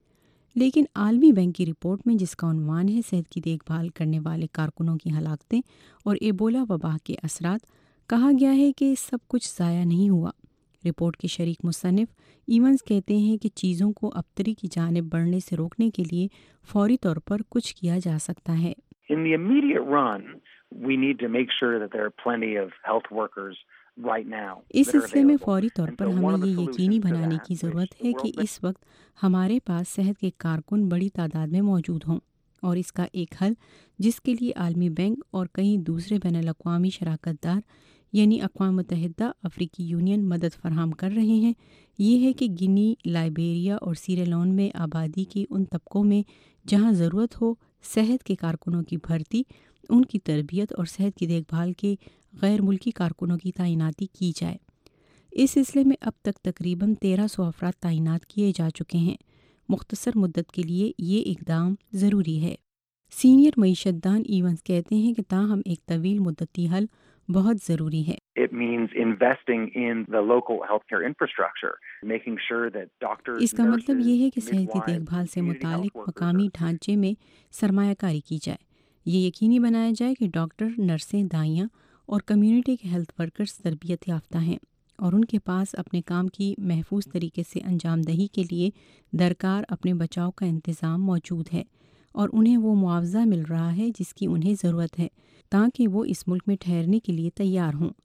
لیکن عالمی بینک کی رپورٹ میں جس کا عنوان ہے صحت کی دیکھ بھال کرنے والے کارکنوں کی ہلاکتیں اور ایبولا وبا کے اثرات، کہا گیا ہے کہ سب کچھ ضائع نہیں ہوا۔ رپورٹ کے شریک مصنف ایونز کہتے ہیں کہ چیزوں کو ابتری کی جانب بڑھنے سے روکنے کے لیے فوری طور پر کچھ کیا جا سکتا ہے۔ In the immediate run, we need to make sure that there are plenty of health workers right now. اس سلسلے میں فوری طور پر ہمیں یہ یقینی بنانے کی ضرورت ہے کہ اس وقت ہمارے پاس صحت کے کارکن بڑی تعداد میں موجود ہوں، اور اس کا ایک حل جس کے لیے عالمی بینک اور کئی دوسرے بین الاقوامی شراکت دار یعنی اقوام متحدہ، افریقی یونین مدد فراہم کر رہے ہیں، یہ ہے کہ گنی، لائبیریا اور سیریلیون میں آبادی کی ان طبقوں میں جہاں ضرورت ہو صحت کے کارکنوں کی بھرتی، ان کی تربیت اور صحت کی دیکھ بھال کے غیر ملکی کارکنوں کی تعیناتی کی جائے۔ اس سلسلے میں اب تک تقریباً تیرہ سو افراد تعینات کیے جا چکے ہیں۔ مختصر مدت کے لیے یہ اقدام ضروری ہے۔ سینئر معیشت دان ایونز کہتے ہیں کہ تاہم ایک طویل مدتی حل بہت ضروری ہے۔ It means investing in the local healthcare infrastructure, making sure that doctors, اس کا مطلب یہ ہے کہ صحت کی دیکھ بھال سے متعلق مقامی ڈھانچے میں سرمایہ کاری کی جائے، یہ یقینی بنایا جائے کہ ڈاکٹر، نرسیں، دائیاں اور کمیونٹی کے ہیلتھ ورکرز تربیت یافتہ ہیں اور ان کے پاس اپنے کام کی محفوظ طریقے سے انجام دہی کے لیے درکار اپنے بچاؤ کا انتظام موجود ہے اور انہیں وہ معاوضہ مل رہا ہے جس کی انہیں ضرورت ہے تاکہ وہ اس ملک میں ٹھہرنے کے لیے تیار ہوں۔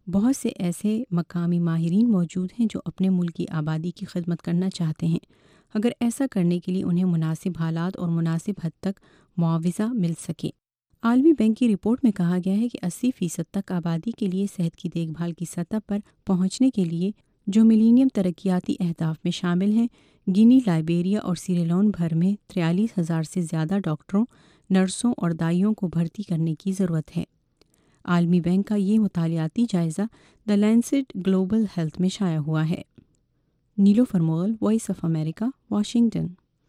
بہت سے ایسے مقامی ماہرین موجود ہیں جو اپنے ملک کی آبادی کی خدمت کرنا چاہتے ہیں، اگر ایسا کرنے کے لیے انہیں مناسب حالات اور مناسب حد تک معاوضہ مل سکے۔ عالمی بینک کی رپورٹ میں کہا گیا ہے کہ اسی فیصد تک آبادی کے لیے صحت کی دیکھ بھال کی سطح پر پہنچنے کے لیے جو ملینیم ترقیاتی اہداف میں شامل ہیں، گینی، لائبیریا اور سیریلون بھر میں تریالیس ہزار سے زیادہ ڈاکٹروں، نرسوں اور دائیوں کو بھرتی کرنے کی ضرورت ہے۔ عالمی بینک کا یہ مطالعاتی جائزہ دی لینسیٹ گلوبل ہیلتھ میں شائع ہوا ہے۔ Nilofar Mughal, Voice of America, Washington.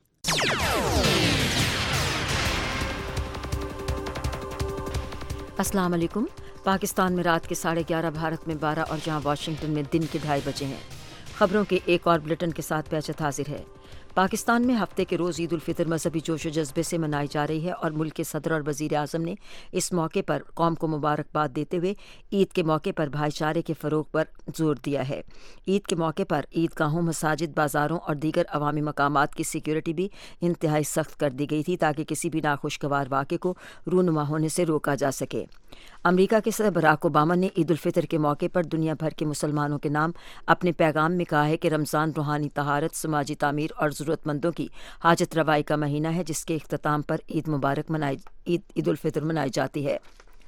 السلام علیکم۔ پاکستان میں رات کے ساڑھے گیارہ، بھارت میں بارہ اور جہاں واشنگٹن میں دن کے ڈھائی بجے ہیں۔ خبروں کے ایک اور بلیٹن کے ساتھ بہجت حاضر ہے۔ پاکستان میں ہفتے کے روز عید الفطر مذہبی جوش و جذبے سے منائی جا رہی ہے اور ملک کے صدر اور وزیر اعظم نے اس موقع پر قوم کو مبارکباد دیتے ہوئے عید کے موقع پر بھائی چارے کے فروغ پر زور دیا ہے۔ عید کے موقع پر عیدگاہوں، مساجد، بازاروں اور دیگر عوامی مقامات کی سیکیورٹی بھی انتہائی سخت کر دی گئی تھی تاکہ کسی بھی ناخوشگوار واقعے کو رونما ہونے سے روکا جا سکے۔ امریکہ کے صدر براک اوباما نے عید الفطر کے موقع پر دنیا بھر کے مسلمانوں کے نام اپنے پیغام میں کہا ہے کہ رمضان روحانی طہارت، سماجی تعمیر اور ضرورت مندوں کی حاجت روائی کا مہینہ ہے، جس کے اختتام پر عید مبارک منائی عید عید الفطر منائی جاتی ہے۔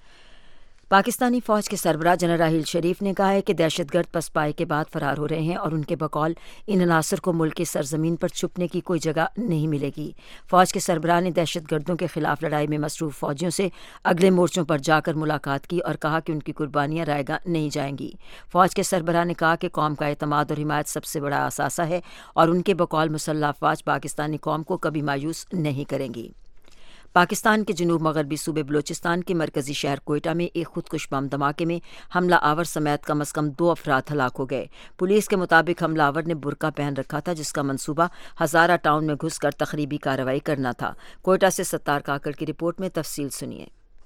پاکستانی فوج کے سربراہ جنرل راحیل شریف نے کہا ہے کہ دہشت گرد پسپائی کے بعد فرار ہو رہے ہیں اور ان کے بقول ان عناصر کو ملک کی سرزمین پر چھپنے کی کوئی جگہ نہیں ملے گی۔ فوج کے سربراہ نے دہشت گردوں کے خلاف لڑائی میں مصروف فوجیوں سے اگلے مورچوں پر جا کر ملاقات کی اور کہا کہ ان کی قربانیاں رائے گاں نہیں جائیں گی۔ فوج کے سربراہ نے کہا کہ قوم کا اعتماد اور حمایت سب سے بڑا اثاثہ ہے اور ان کے بقول مسلح افواج پاکستانی قوم کو کبھی مایوس نہیں کریں گی۔ پاکستان کے جنوب مغربی صوبے بلوچستان کے مرکزی شہر کوئٹہ میں ایک خودکش بم دھماکے میں حملہ آور سمیت کم از کم دو افراد ہلاک ہو گئے۔ پولیس کے مطابق حملہ آور نے برقع پہن رکھا تھا جس کا منصوبہ ہزارہ ٹاؤن میں گھس کر تخریبی کارروائی کرنا تھا۔ کوئٹہ سے ستار کاکڑ کی رپورٹ میں تفصیل سنیے۔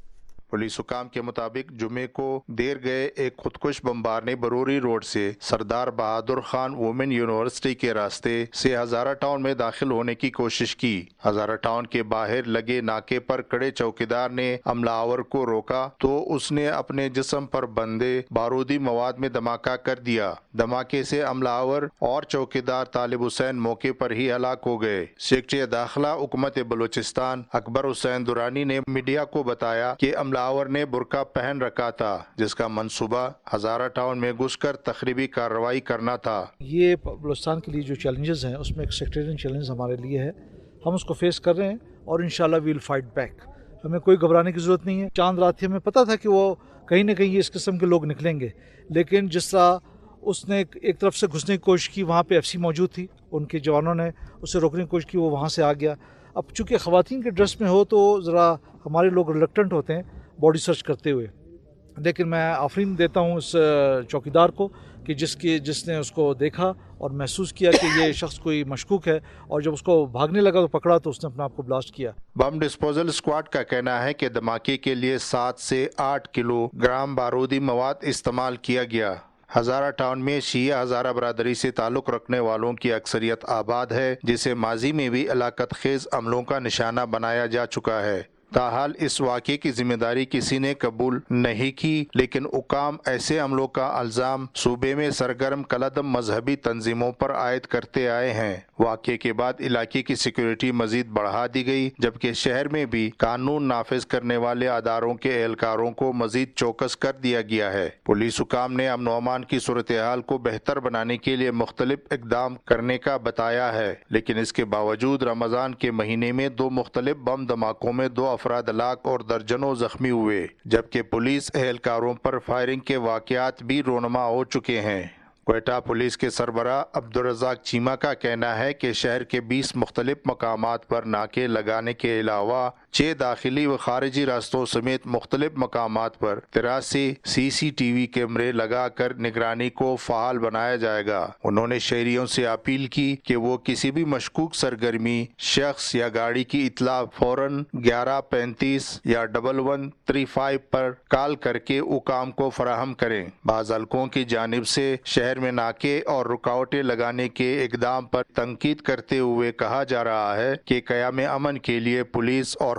پولیس حکام کے مطابق جمعے کو دیر گئے ایک خودکش بمبار نے بروری روڈ سے سردار بہادر خان وومن یونیورسٹی کے راستے سے ہزارہ ٹاؤن میں داخل ہونے کی کوشش کی۔ ہزارہ ٹاؤن کے باہر لگے ناکے پر کڑے چوکیدار نے حملہ آور کو روکا تو اس نے اپنے جسم پر بندے بارودی مواد میں دھماکہ کر دیا۔ دھماکے سے حملہ آور اور چوکیدار طالب حسین موقع پر ہی ہلاک ہو گئے۔ سیکرٹری داخلہ حکومت بلوچستان اکبر حسین دورانی نے میڈیا کو بتایا کہ حملہ آور نے برقع پہن رکھا تھا جس کا منصوبہ ہزارہ ٹاؤن میں گھس کر تخریبی کارروائی کرنا تھا۔ یہ بلوچستان کے لیے جو چیلنجز ہیں اس میں ایک سیکٹریرین چیلنج ہمارے لیے ہے، ہم اس کو فیس کر رہے ہیں اور انشاءاللہ ویل فائٹ بیک۔ ہمیں کوئی گھبرانے کی ضرورت نہیں ہے۔ چاند رات ہی ہمیں پتہ تھا کہ وہ کہیں نہ کہیں اس قسم کے لوگ نکلیں گے، لیکن جس طرح اس نے ایک طرف سے گھسنے کی کوشش کی، وہاں پہ ایف سی موجود تھی، ان کے جوانوں نے اسے روکنے کی کوشش کی، وہ وہاں سے آ گیا۔ اب چونکہ خواتین کے ڈریس میں ہو تو ذرا ہمارے لوگ ریلکٹنٹ ہوتے ہیں باڈی سرچ کرتے ہوئے، لیکن میں آفرین دیتا ہوں اس چوکیدار کو کہ جس کی جس نے اس کو دیکھا اور محسوس کیا کہ یہ شخص کوئی مشکوک ہے، اور جب اس کو بھاگنے لگا تو پکڑا تو اس نے اپنے آپ کو بلاسٹ کیا۔ بم ڈسپوزل اسکواڈ کا کہنا ہے کہ دھماکے کے لیے سات سے آٹھ کلو گرام بارودی مواد استعمال کیا گیا۔ ہزارہ ٹاؤن میں شیعہ ہزارہ برادری سے تعلق رکھنے والوں کی اکثریت آباد ہے، جسے ماضی میں بھی ہلاکت خیز عملوں کا نشانہ بنایا جا چکا ہے۔ تاحال اس واقعے کی ذمہ داری کسی نے قبول نہیں کی، لیکن حکام ایسے عملوں کا الزام صوبے میں سرگرم کلدم مذہبی تنظیموں پر عائد کرتے آئے ہیں۔ واقعے کے بعد علاقے کی سیکیورٹی مزید بڑھا دی گئی، جبکہ شہر میں بھی قانون نافذ کرنے والے اداروں کے اہلکاروں کو مزید چوکس کر دیا گیا ہے۔ پولیس حکام نے امن و امان کی صورتحال کو بہتر بنانے کے لیے مختلف اقدام کرنے کا بتایا ہے، لیکن اس کے باوجود رمضان کے مہینے میں دو مختلف بم دھماکوں میں دو افراد ہلاک اور درجنوں زخمی ہوئے، جبکہ پولیس اہلکاروں پر فائرنگ کے واقعات بھی رونما ہو چکے ہیں۔ کوئٹہ پولیس کے سربراہ عبدالرزاق چیمہ کا کہنا ہے کہ شہر کے بیس مختلف مقامات پر ناکے لگانے کے علاوہ چھ داخلی و خارجی راستوں سمیت مختلف مقامات پر تراسی سی سی ٹی وی کیمرے لگا کر نگرانی کو فعال بنایا جائے گا۔ انہوں نے شہریوں سے اپیل کی کہ وہ کسی بھی مشکوک سرگرمی، شخص یا گاڑی کی اطلاع فوراً گیارہ پینتیس یا ڈبل ون تھری فائیو پر کال کر کے حکام کو فراہم کریں۔ بعض حلقوں کی جانب سے شہر میں ناکے اور رکاوٹیں لگانے کے اقدام پر تنقید کرتے ہوئے کہا جا رہا ہے کہ قیام امن کے لیے پولیس اور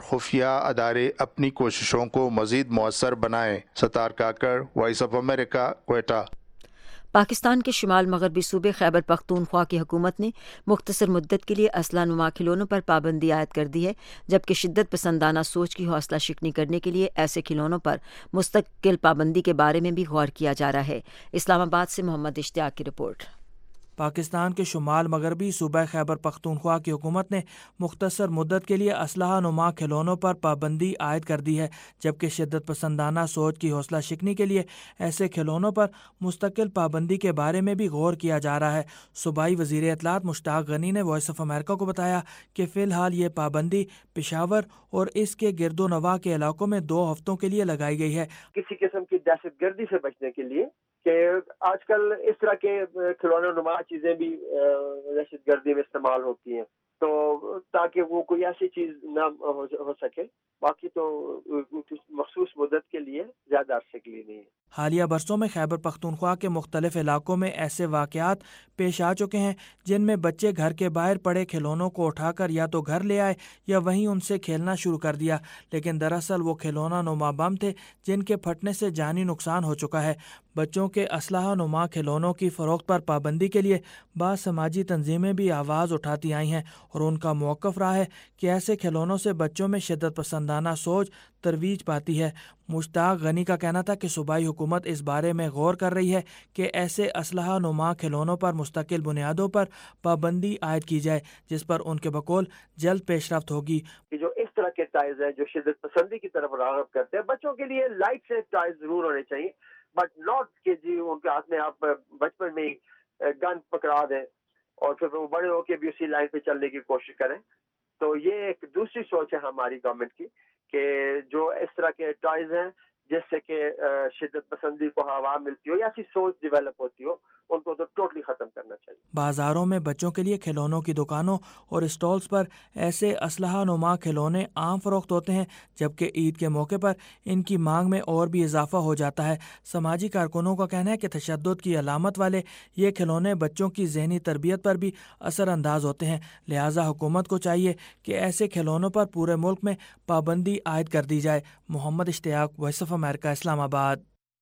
خفیہ ادارے اپنی کوششوں کو مزید مؤثر بنائیں۔ Sattar Kakar, Voice of America, Quetta. Pakistan کے شمال مغربی صوبے خیبر پختونخوا کی حکومت نے مختصر مدت کے لیے اسلحہ نما کھلونوں پر پابندی عائد کر دی ہے، جبکہ شدت پسندانہ سوچ کی حوصلہ شکنی کرنے کے لیے ایسے کھلونوں پر مستقل پابندی کے بارے میں بھی غور کیا جا رہا ہے۔ اسلام آباد سے محمد اشتیاق کی رپورٹ۔ پاکستان کے شمال مغربی صوبہ خیبر پختونخوا کی حکومت نے مختصر مدت کے لیے اسلحہ نما کھلونوں پر پابندی عائد کر دی ہے، جبکہ شدت پسندانہ سوچ کی حوصلہ شکنی کے لیے ایسے کھلونوں پر مستقل پابندی کے بارے میں بھی غور کیا جا رہا ہے۔ صوبائی وزیر اطلاعات مشتاق غنی نے وائس آف امریکہ کو بتایا کہ فی الحال یہ پابندی پشاور اور اس کے گرد و نواح کے علاقوں میں دو ہفتوں کے لیے لگائی گئی ہے۔ کسی قسم کی دہشت گردی سے بچنے کے لیے کہ آج کل اس طرح کے کھلونے نما چیزیں بھی دہشت گردی میں استعمال ہوتی ہیں، تو تاکہ وہ کوئی ایسی چیز نہ ہو سکے، باقی تو مخصوص مدت کے لیے زیادہ عرصے کے لیے نہیں ہے۔ حالیہ برسوں میں خیبر پختونخوا کے مختلف علاقوں میں ایسے واقعات پیش آ چکے ہیں جن میں بچے گھر کے باہر پڑے کھلونوں کو اٹھا کر یا تو گھر لے آئے یا وہیں ان سے کھیلنا شروع کر دیا، لیکن دراصل وہ کھلونا نما بم تھے جن کے پھٹنے سے جانی نقصان ہو چکا ہے۔ بچوں کے اسلحہ نما کھلونوں کی فروخت پر پابندی کے لیے بعض سماجی تنظیمیں بھی آواز اٹھاتی آئی ہیں اور ان کا موقف رہا ہے کہ ایسے کھلونوں سے بچوں میں شدت پسندانہ سوچ ترویج پاتی ہے۔ مشتاق غنی کا کہنا تھا کہ صوبائی حکومت اس بارے میں غور کر رہی ہے کہ ایسے اسلحہ نما کھلونوں پر مستقل بنیادوں پر پابندی عائد کی جائے، جس پر ان کے بقول جلد پیش رفت ہوگی۔ جو اس طرح کے ٹائز ہیں جو شدت پسندی کی طرف راغب کرتے ہیں، بچوں کے لیے لائٹ سے ٹائز ضرور ہونے چاہیے، بٹ ناٹ کہ جی ان کے ہاتھ میں آپ بچپن میں گن پکڑا دیں اور پھر وہ بڑے ہو کے بھی اسی لائن پہ چلنے کی کوشش کریں۔ تو یہ ایک دوسری سوچ ہے ہماری گورنمنٹ کی کہ جو اس طرح کے ٹائز ہیں جس سے کہ شدت پسندی کو ہوا ملتی ہو یا ایسی سوچ ڈیولپ ہوتی ہو، ان کو تو ٹوٹلی ختم کرنا چاہیے۔ بازاروں میں بچوں کے لیے کھلونوں کی دکانوں اور اسٹالز پر ایسے اسلحہ نما کھلونے عام فروخت ہوتے ہیں، جبکہ عید کے موقع پر ان کی مانگ میں اور بھی اضافہ ہو جاتا ہے۔ سماجی کارکنوں کا کہنا ہے کہ تشدد کی علامت والے یہ کھلونے بچوں کی ذہنی تربیت پر بھی اثر انداز ہوتے ہیں، لہٰذا حکومت کو چاہیے کہ ایسے کھلونوں پر پورے ملک میں پابندی عائد کر دی جائے۔ محمد اشتیاق، وائس آف امریکہ، اسلام آباد۔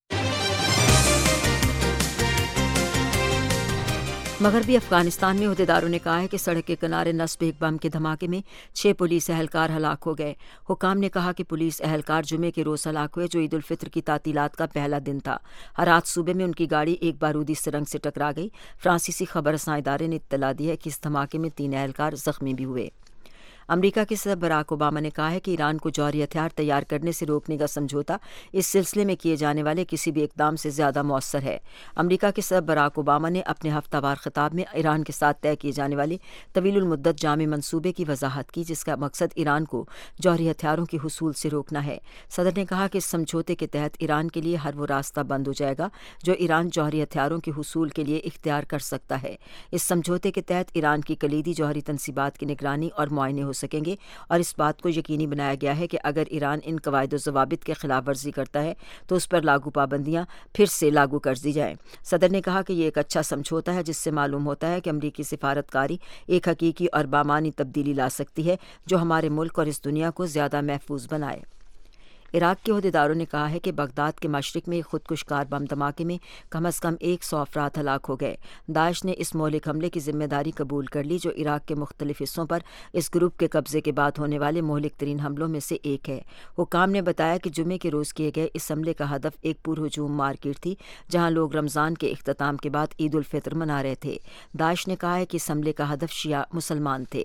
مغربی افغانستان میں عہدیداروں نے کہا ہے کہ سڑک کے کنارے نصب ایک بم کے دھماکے میں چھ پولیس اہلکار ہلاک ہو گئے۔ حکام نے کہا کہ پولیس اہلکار جمعے کے روز ہلاک ہوئے، جو عید الفطر کی تعطیلات کا پہلا دن تھا۔ ہرات صوبے میں ان کی گاڑی ایک بارودی سرنگ سے ٹکرا گئی۔ فرانسیسی خبر رساں ادارے نے اطلاع دی ہے کہ اس دھماکے میں تین اہلکار زخمی بھی ہوئے۔ امریکہ کے صدر براک اوباما نے کہا ہے کہ ایران کو جوہری ہتھیار تیار کرنے سے روکنے کا سمجھوتا اس سلسلے میں کیے جانے والے کسی بھی اقدام سے زیادہ مؤثر ہے۔ امریکہ کے صدر براک اوباما نے اپنے ہفتہ وار خطاب میں ایران کے ساتھ طے کیے جانے والے طویل المدت جامع منصوبے کی وضاحت کی، جس کا مقصد ایران کو جوہری ہتھیاروں کے حصول سے روکنا ہے۔ صدر نے کہا کہ اس سمجھوتے کے تحت ایران کے لیے ہر وہ راستہ بند ہو جائے گا جو ایران جوہری ہتھیاروں کے حصول کے لیے اختیار کر سکتا ہے۔ اس سمجھوتے کے تحت ایران کی کلیدی جوہری تنصیبات کی نگرانی اور معائنے ہو سکیں گے، اور اس بات کو یقینی بنایا گیا ہے کہ اگر ایران ان قواعد و ضوابط کے خلاف ورزی کرتا ہے تو اس پر لاگو پابندیاں پھر سے لاگو کر دی جائیں۔ صدر نے کہا کہ یہ ایک اچھا سمجھوتا ہے جس سے معلوم ہوتا ہے کہ امریکی سفارتکاری ایک حقیقی اور بامعنی تبدیلی لا سکتی ہے جو ہمارے ملک اور اس دنیا کو زیادہ محفوظ بنائے۔ عراق کے عہدیداروں نے کہا ہے کہ بغداد کے مشرق میں ایک خودکش کار بم دھماکے میں کم از کم ایک سو افراد ہلاک ہو گئے۔ داعش نے اس مہلک حملے کی ذمہ داری قبول کر لی، جو عراق کے مختلف حصوں پر اس گروپ کے قبضے کے بعد ہونے والے مہلک ترین حملوں میں سے ایک ہے۔ حکام نے بتایا کہ جمعے کے روز کیے گئے اس حملے کا ہدف ایک پرہجوم مارکیٹ تھی جہاں لوگ رمضان کے اختتام کے بعد عید الفطر منا رہے تھے۔ داعش نے کہا ہے کہ اس حملے کا ہدف شیعہ مسلمان تھے۔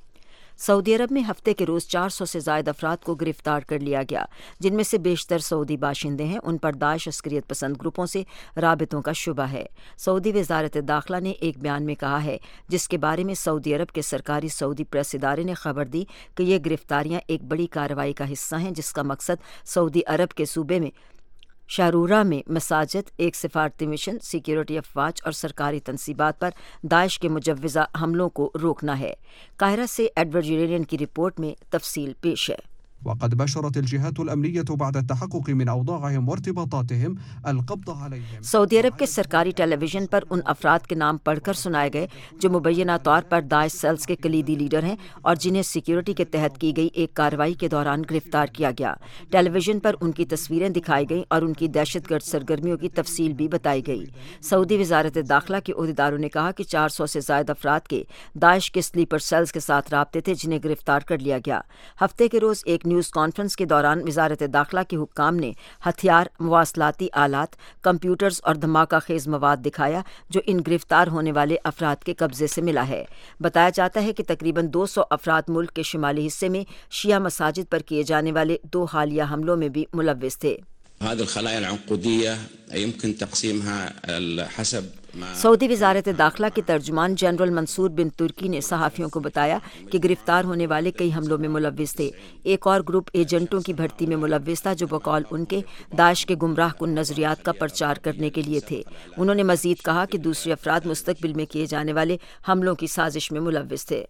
سعودی عرب میں ہفتے کے روز چار سو سے زائد افراد کو گرفتار کر لیا گیا، جن میں سے بیشتر سعودی باشندے ہیں۔ ان پر داعش عسکریت پسند گروپوں سے رابطوں کا شبہ ہے۔ سعودی وزارت داخلہ نے ایک بیان میں کہا ہے، جس کے بارے میں سعودی عرب کے سرکاری سعودی پریس ادارے نے خبر دی کہ یہ گرفتاریاں ایک بڑی کارروائی کا حصہ ہیں جس کا مقصد سعودی عرب کے صوبے میں شارورہ میں مساجد، ایک سفارتی مشن، سیکیورٹی افواج اور سرکاری تنصیبات پر داعش کے مجوزہ حملوں کو روکنا ہے۔ قاہرہ سے ایڈورڈ یوریلین کی رپورٹ میں تفصیل پیش ہے۔ وقد بشرت الجهات الأمنية بعد التحقق من أوضاعهم وارتباطاتهم القبض عليهم. سعودی عرب کے سرکاری ٹیلی ویژن پر ان افراد کے نام پڑھ کر سنائے گئے جو مبینہ طور پر داعش سیلز کے کلیدی لیڈر ہیں اور جنہیں سیکیورٹی کے تحت کی گئی ایک کارروائی کے دوران گرفتار کیا گیا. ٹیلی ویژن پر ان کی تصویریں دکھائی گئیں اور ان کی دہشت گرد سرگرمیوں کی تفصیل بھی بتائی گئی. سعودی وزارت داخلہ کے عہدیداروں نے کہا کہ چار سو سے زائد افراد کے داعش کے سلیپر سیلز کے ساتھ رابطے تھے جنہیں گرفتار کر لیا گیا. ہفتے کے روز ایک نیوز کانفرنس کے دوران وزارت داخلہ کے حکام نے ہتھیار، مواصلاتی آلات، کمپیوٹرز اور دھماکہ خیز مواد دکھایا جو ان گرفتار ہونے والے افراد کے قبضے سے ملا ہے. بتایا جاتا ہے کہ تقریباً دو سو افراد ملک کے شمالی حصے میں شیعہ مساجد پر کیے جانے والے دو حالیہ حملوں میں بھی ملوث تھے. هذه الخلايا العنقودية يمكن تقسيمها حسب سعودی وزارت داخلہ کے ترجمان جنرل منصور بن ترکی نے صحافیوں کو بتایا کہ گرفتار ہونے والے کئی حملوں میں ملوث تھے. ایک اور گروپ ایجنٹوں کی بھرتی میں ملوث تھا جو بقول ان کے داعش کے گمراہ کن نظریات کا پرچار کرنے کے لیے تھے. انہوں نے مزید کہا کہ دوسرے افراد مستقبل میں کیے جانے والے حملوں کی سازش میں ملوث تھے.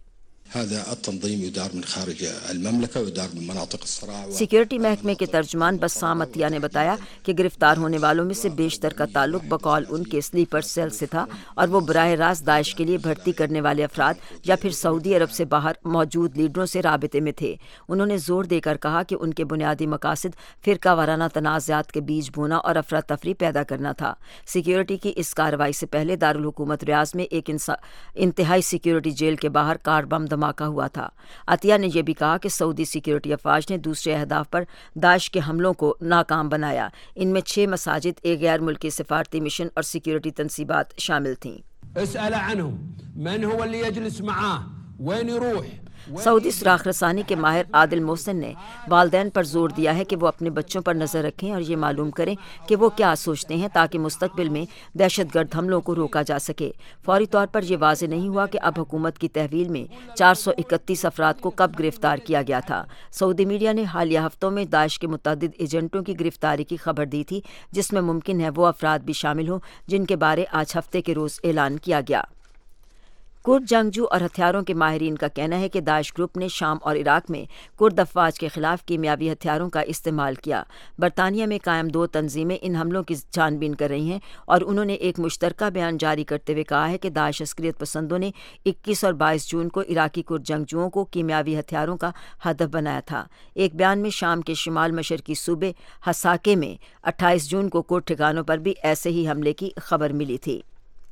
سیکیورٹی محکمے کے ترجمان بسام عطیہ نے بتایا کہ گرفتار ہونے والوں میں سے بیشتر کا تعلق بقول ان کے سلیپر سیل سے تھا اور وہ براہ راست داعش کے لیے بھرتی کرنے والے افراد یا پھر سعودی عرب سے باہر موجود لیڈروں سے رابطے میں تھے. انہوں نے زور دے کر کہا کہ ان کے بنیادی مقاصد فرقہ وارانہ تنازعات کے بیج بونا اور افراتفری پیدا کرنا تھا. سیکیورٹی کی اس کارروائی سے پہلے دارالحکومت ریاض میں ایک انتہائی سیکیورٹی جیل کے باہر کار بم دھماکہ ہوا تھا. عطیہ نے یہ بھی کہا کہ سعودی سیکیورٹی افواج نے دوسرے اہداف پر داعش کے حملوں کو ناکام بنایا. ان میں چھ مساجد، ایک غیر ملکی سفارتی مشن اور سیکیورٹی تنصیبات شامل تھیں. اسأل عنهم من هو اللي يجلس معاه وين يروح. سعودی سراغ رسانی کے ماہر عادل محسن نے والدین پر زور دیا ہے کہ وہ اپنے بچوں پر نظر رکھیں اور یہ معلوم کریں کہ وہ کیا سوچتے ہیں تاکہ مستقبل میں دہشت گرد حملوں کو روکا جا سکے. فوری طور پر یہ واضح نہیں ہوا کہ اب حکومت کی تحویل میں چار سو اکتیس افراد کو کب گرفتار کیا گیا تھا. سعودی میڈیا نے حالیہ ہفتوں میں داعش کے متعدد ایجنٹوں کی گرفتاری کی خبر دی تھی جس میں ممکن ہے وہ افراد بھی شامل ہوں جن کے بارے آج ہفتے کے روز اعلان کیا گیا. کرد جنگجو اور ہتھیاروں کے ماہرین کا کہنا ہے کہ داعش گروپ نے شام اور عراق میں کرد افواج کے خلاف کیمیاوی ہتھیاروں کا استعمال کیا. برطانیہ میں قائم دو تنظیمیں ان حملوں کی چھان بین کر رہی ہیں اور انہوں نے ایک مشترکہ بیان جاری کرتے ہوئے کہا ہے کہ داعش عسکریت پسندوں نے اکیس اور بائیس جون کو عراقی کرد جنگجوؤں کو کیمیاوی ہتھیاروں کا ہدف بنایا تھا. ایک بیان میں شام کے شمال مشرقی صوبے حساکے میں اٹھائیس جون کو کرد ٹھکانوں پر بھی ایسے ہی حملے کی خبر ملی تھی.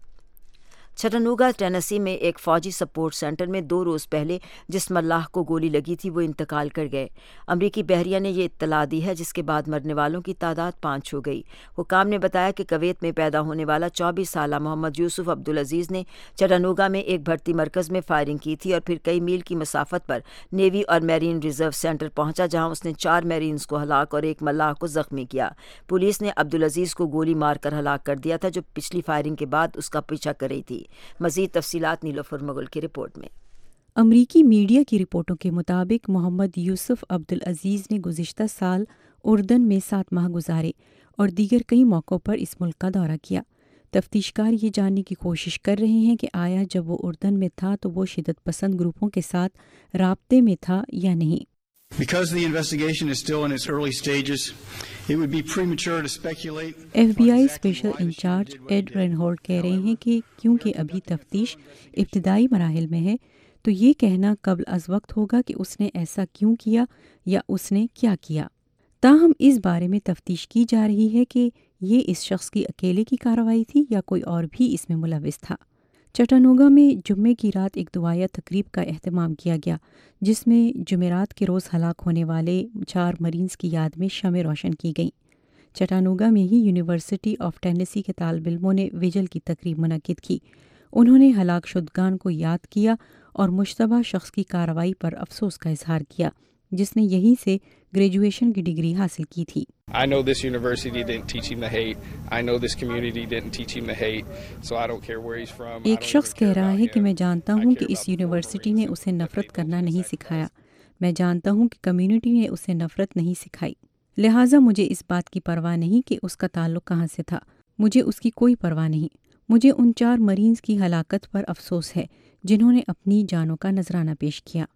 چٹانوگا ٹینیسی میں ایک فوجی سپورٹ سینٹر میں دو روز پہلے جس ملاح کو گولی لگی تھی وہ انتقال کر گئے. امریکی بحریہ نے یہ اطلاع دی ہے جس کے بعد مرنے والوں کی تعداد پانچ ہو گئی. حکام نے بتایا کہ کویت میں پیدا ہونے والا چوبیس سالہ محمد یوسف عبدالعزیز نے چٹانوگا میں ایک بھرتی مرکز میں فائرنگ کی تھی اور پھر کئی میل کی مسافت پر نیوی اور میرین ریزرو سینٹر پہنچا جہاں اس نے چار میرینز کو ہلاک اور ایک ملاح کو زخمی کیا. پولیس نے عبدالعزیز کو گولی مار کر ہلاک کر دیا تھا جو پچھلی فائرنگ کے بعد اس کا پیچھا کر رہی تھی. مزید تفصیلات نیلوفر مغل کی رپورٹ میں. امریکی میڈیا کی رپورٹوں کے مطابق محمد یوسف عبدالعزیز نے گزشتہ سال اردن میں سات ماہ گزارے اور دیگر کئی موقعوں پر اس ملک کا دورہ کیا. تفتیش کار یہ جاننے کی کوشش کر رہے ہیں کہ آیا جب وہ اردن میں تھا تو وہ شدت پسند گروپوں کے ساتھ رابطے میں تھا یا نہیں. Because the investigation is still in its early stages, it would be premature to speculate. F B I special incharge Ed Reinhold کہہ رہے ہیں کہ کیونکہ ابھی تفتیش ابتدائی مراحل میں ہے تو یہ کہنا قبل از وقت ہوگا کہ اس نے ایسا کیوں کیا یا اس نے کیا کیا. تاہم اس بارے میں تفتیش کی جا رہی ہے کہ یہ اس شخص کی اکیلے کی کارروائی تھی یا کوئی اور بھی اس میں ملوث تھا. چٹانوگا میں جمعے کی رات ایک دعائیہ تقریب کا اہتمام کیا گیا جس میں جمعرات کے روز ہلاک ہونے والے چار مرینز کی یاد میں شمع روشن کی گئیں. چٹانوگا میں ہی یونیورسٹی آف ٹینیسی کے طالب علموں نے ویجل کی تقریب منعقد کی. انہوں نے ہلاک شدگان کو یاد کیا اور مشتبہ شخص کی کارروائی پر افسوس کا اظہار کیا جس نے یہیں سے گریجویشن کی ڈگری حاصل کی تھی. I know this university didn't teach him the hate. I know this community didn't teach him the hate. So I don't care where he's from. ایک شخص کہہ رہا ہے کہ میں جانتا ہوں کہ اس یونیورسٹی نے اسے نفرت کرنا نہیں سکھایا. میں جانتا ہوں کہ کمیونٹی نے اسے نفرت نہیں سکھائی. لہٰذا مجھے اس بات کی پرواہ نہیں کہ اس کا تعلق کہاں سے تھا. مجھے اس کی کوئی پرواہ نہیں. مجھے ان چار مرینز کی ہلاکت پر افسوس ہے جنہوں نے اپنی جانوں کا نذرانہ پیش کیا.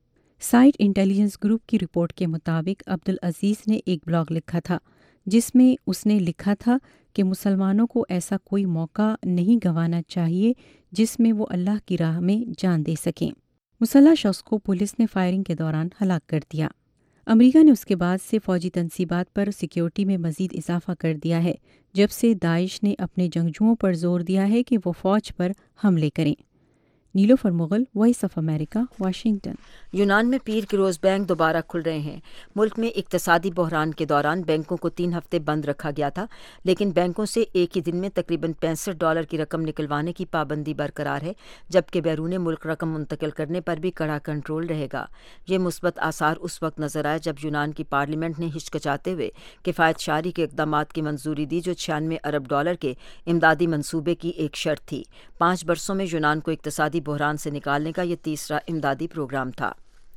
سائٹ انٹیلیجنس گروپ کی رپورٹ کے مطابق عبدالعزیز نے ایک بلاگ لکھا تھا جس میں اس نے لکھا تھا کہ مسلمانوں کو ایسا کوئی موقع نہیں گنوانا چاہیے جس میں وہ اللہ کی راہ میں جان دے سکیں۔ مسلح شخص کو پولیس نے فائرنگ کے دوران ہلاک کر دیا۔ امریکہ نے اس کے بعد سے فوجی تنصیبات پر سیکیورٹی میں مزید اضافہ کر دیا ہے جب سے داعش نے اپنے جنگجوؤں پر زور دیا ہے کہ وہ فوج پر حملے کریں۔ Nilofar Mughal, Voice of America, Washington. یونان میں پیر کے روز بینک دوبارہ کھل رہے ہیں۔ ملک میں اقتصادی بحران کے دوران بینکوں کو تین ہفتے بند رکھا گیا تھا، لیکن بینکوں سے ایک ہی دن میں تقریباً پینسٹھ ڈالر کی رقم نکلوانے کی پابندی برقرار ہے، جبکہ بیرون ملک رقم منتقل کرنے پر بھی کڑا کنٹرول رہے گا۔ یہ مثبت آثار اس وقت نظر آئے جب یونان کی پارلیمنٹ نے ہچکچاتے ہوئے کفایت شاری کے اقدامات کی منظوری دی، جو چھیانوے ارب ڈالر کے امدادی منصوبے کی ایک شرط تھی۔ پانچ برسوں میں یونان کو اقتصادی بحران سے نکالنے کا یہ تیسرا امدادی پروگرام تھا۔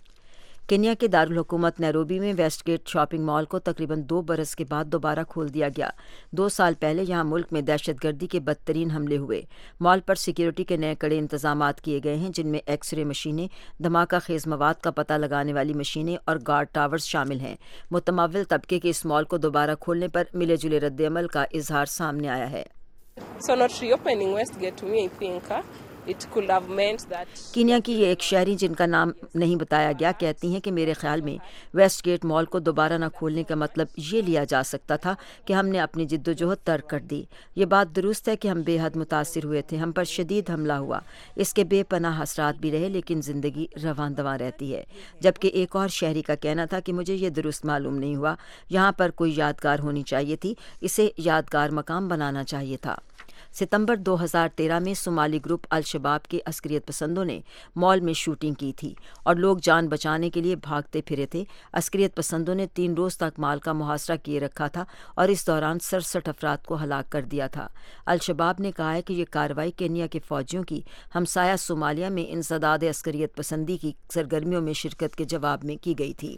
کینیا کے دارالحکومت نیروبی میں ویسٹ گیٹ شاپنگ مال کو تقریباً دو برس کے بعد دوبارہ کھول دیا گیا۔ دو سال پہلے یہاں ملک میں دہشت گردی کے بدترین حملے ہوئے۔ مال پر سیکیورٹی کے نئے کڑے انتظامات کیے گئے ہیں، جن میں ایکس رے مشینیں، دھماکہ خیز مواد کا پتہ لگانے والی مشینیں اور گارڈ ٹاورز شامل ہیں۔ متمول طبقے کے اس مال کو دوبارہ کھولنے پر ملے جلے رد عمل کا اظہار سامنے آیا ہے۔ So not reopening Westgate to me, I think, uh, it could have meant that Kenya کی یہ ایک شہری جن کا نام نہیں بتایا گیا کہتی ہیں کہ میرے خیال میں ویسٹ گیٹ مال کو دوبارہ نہ کھولنے کا مطلب یہ لیا جا سکتا تھا کہ ہم نے اپنی جد و جہد ترک کر دی۔ یہ بات درست ہے کہ ہم بے حد متاثر ہوئے تھے، ہم پر شدید حملہ ہوا، اس کے بے پناہ اثرات بھی رہے، لیکن زندگی رواں دواں رہتی ہے۔ جبکہ ایک اور شہری کا کہنا تھا کہ مجھے یہ درست معلوم نہیں ہوا، یہاں پر کوئی یادگار ہونی چاہیے تھی، اسے یادگار مقام بنانا چاہیے تھا۔ ستمبر دو ہزار تیرہ میں صومالی گروپ الشباب کے عسکریت پسندوں نے مال میں شوٹنگ کی تھی اور لوگ جان بچانے کے لیے بھاگتے پھرے تھے۔ عسکریت پسندوں نے تین روز تک مال کا محاصرہ کیے رکھا تھا اور اس دوران سڑسٹھ افراد کو ہلاک کر دیا تھا۔ الشباب نے کہا ہے کہ یہ کارروائی کینیا کے فوجیوں کی ہمسایہ صومالیہ میں انسداد عسکریت پسندی کی سرگرمیوں میں شرکت کے جواب میں کی گئی تھی۔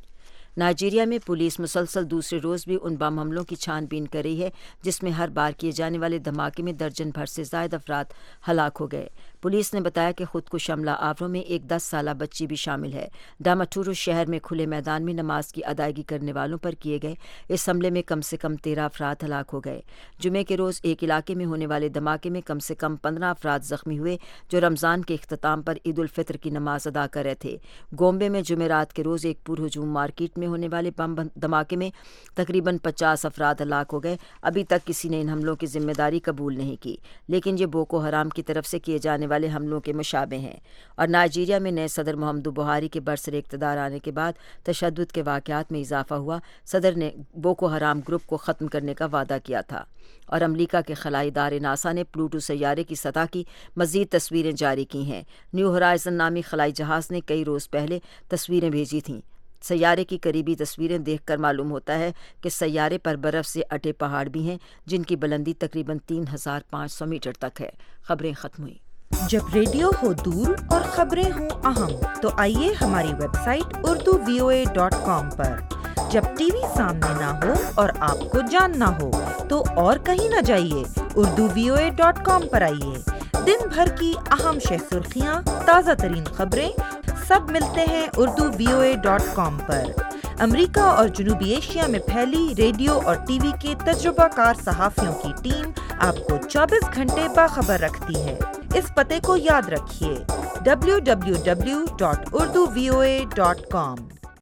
نائجیریا میں پولیس مسلسل دوسرے روز بھی ان بم حملوں کی چھان بین کر رہی ہے جس میں ہر بار کیے جانے والے دھماکے میں درجن بھر سے زائد افراد ہلاک ہو گئے۔ پولیس نے بتایا کہ خود کش حملہ آوروں میں ایک دس سالہ بچی بھی شامل ہے۔ ڈاماٹورو شہر میں کھلے میدان میں نماز کی ادائیگی کرنے والوں پر کیے گئے اس حملے میں کم سے کم تیرہ افراد ہلاک ہو گئے۔ جمعے کے روز ایک علاقے میں ہونے والے دھماکے میں کم سے کم پندرہ افراد زخمی ہوئے جو رمضان کے اختتام پر عید الفطر کی نماز ادا کر رہے تھے۔ گومبے میں جمعرات کے روز ایک پرہجوم مارکیٹ میں ہونے والے بم دھماکے میں تقریباً پچاس افراد ہلاک ہو گئے۔ ابھی تک کسی نے ان حملوں کی ذمہ داری قبول نہیں کی، لیکن یہ بوکو حرام کی طرف سے کیے جانے والے حملوں کے مشابہ ہیں۔ اور نائجیریا میں نئے صدر محمد بحاری کے برسر اقتدار آنے کے بعد تشدد کے واقعات میں اضافہ ہوا۔ صدر نے بوکو حرام گروپ کو ختم کرنے کا وعدہ کیا تھا۔ اور امریکہ کے خلائی ادارے ناسا نے پلوٹو سیارے کی سطح کی مزید تصویریں جاری کی ہیں۔ نیو ہورائزن نامی خلائی جہاز نے کئی روز پہلے تصویریں بھیجی تھیں۔ سیارے کی قریبی تصویریں دیکھ کر معلوم ہوتا ہے کہ سیارے پر برف سے اٹے پہاڑ بھی ہیں جن کی بلندی تقریباً تین ہزار پانچ سو میٹر تک ہے۔ خبریں ختم ہوئیں۔ جب ریڈیو ہو دور اور خبریں ہوں اہم تو آئیے ہماری website Urdu V O A dot com پر۔ جب ٹی وی سامنے نہ ہو اور آپ کو جاننا ہو تو اور کہیں نہ جائیے، Urdu V O A dot com پر آئیے۔ دن بھر کی اہم شہ سرخیاں، تازہ ترین خبریں سب ملتے ہیں Urdu V O A dot com پر۔ امریکہ اور جنوبی ایشیا میں پھیلی ریڈیو اور ٹی وی کے تجربہ کار صحافیوں کی ٹیم آپ کو چوبیس گھنٹے باخبر رکھتی ہے۔ اس پتے کو یاد رکھیے، W W W dot Urdu V O A dot com.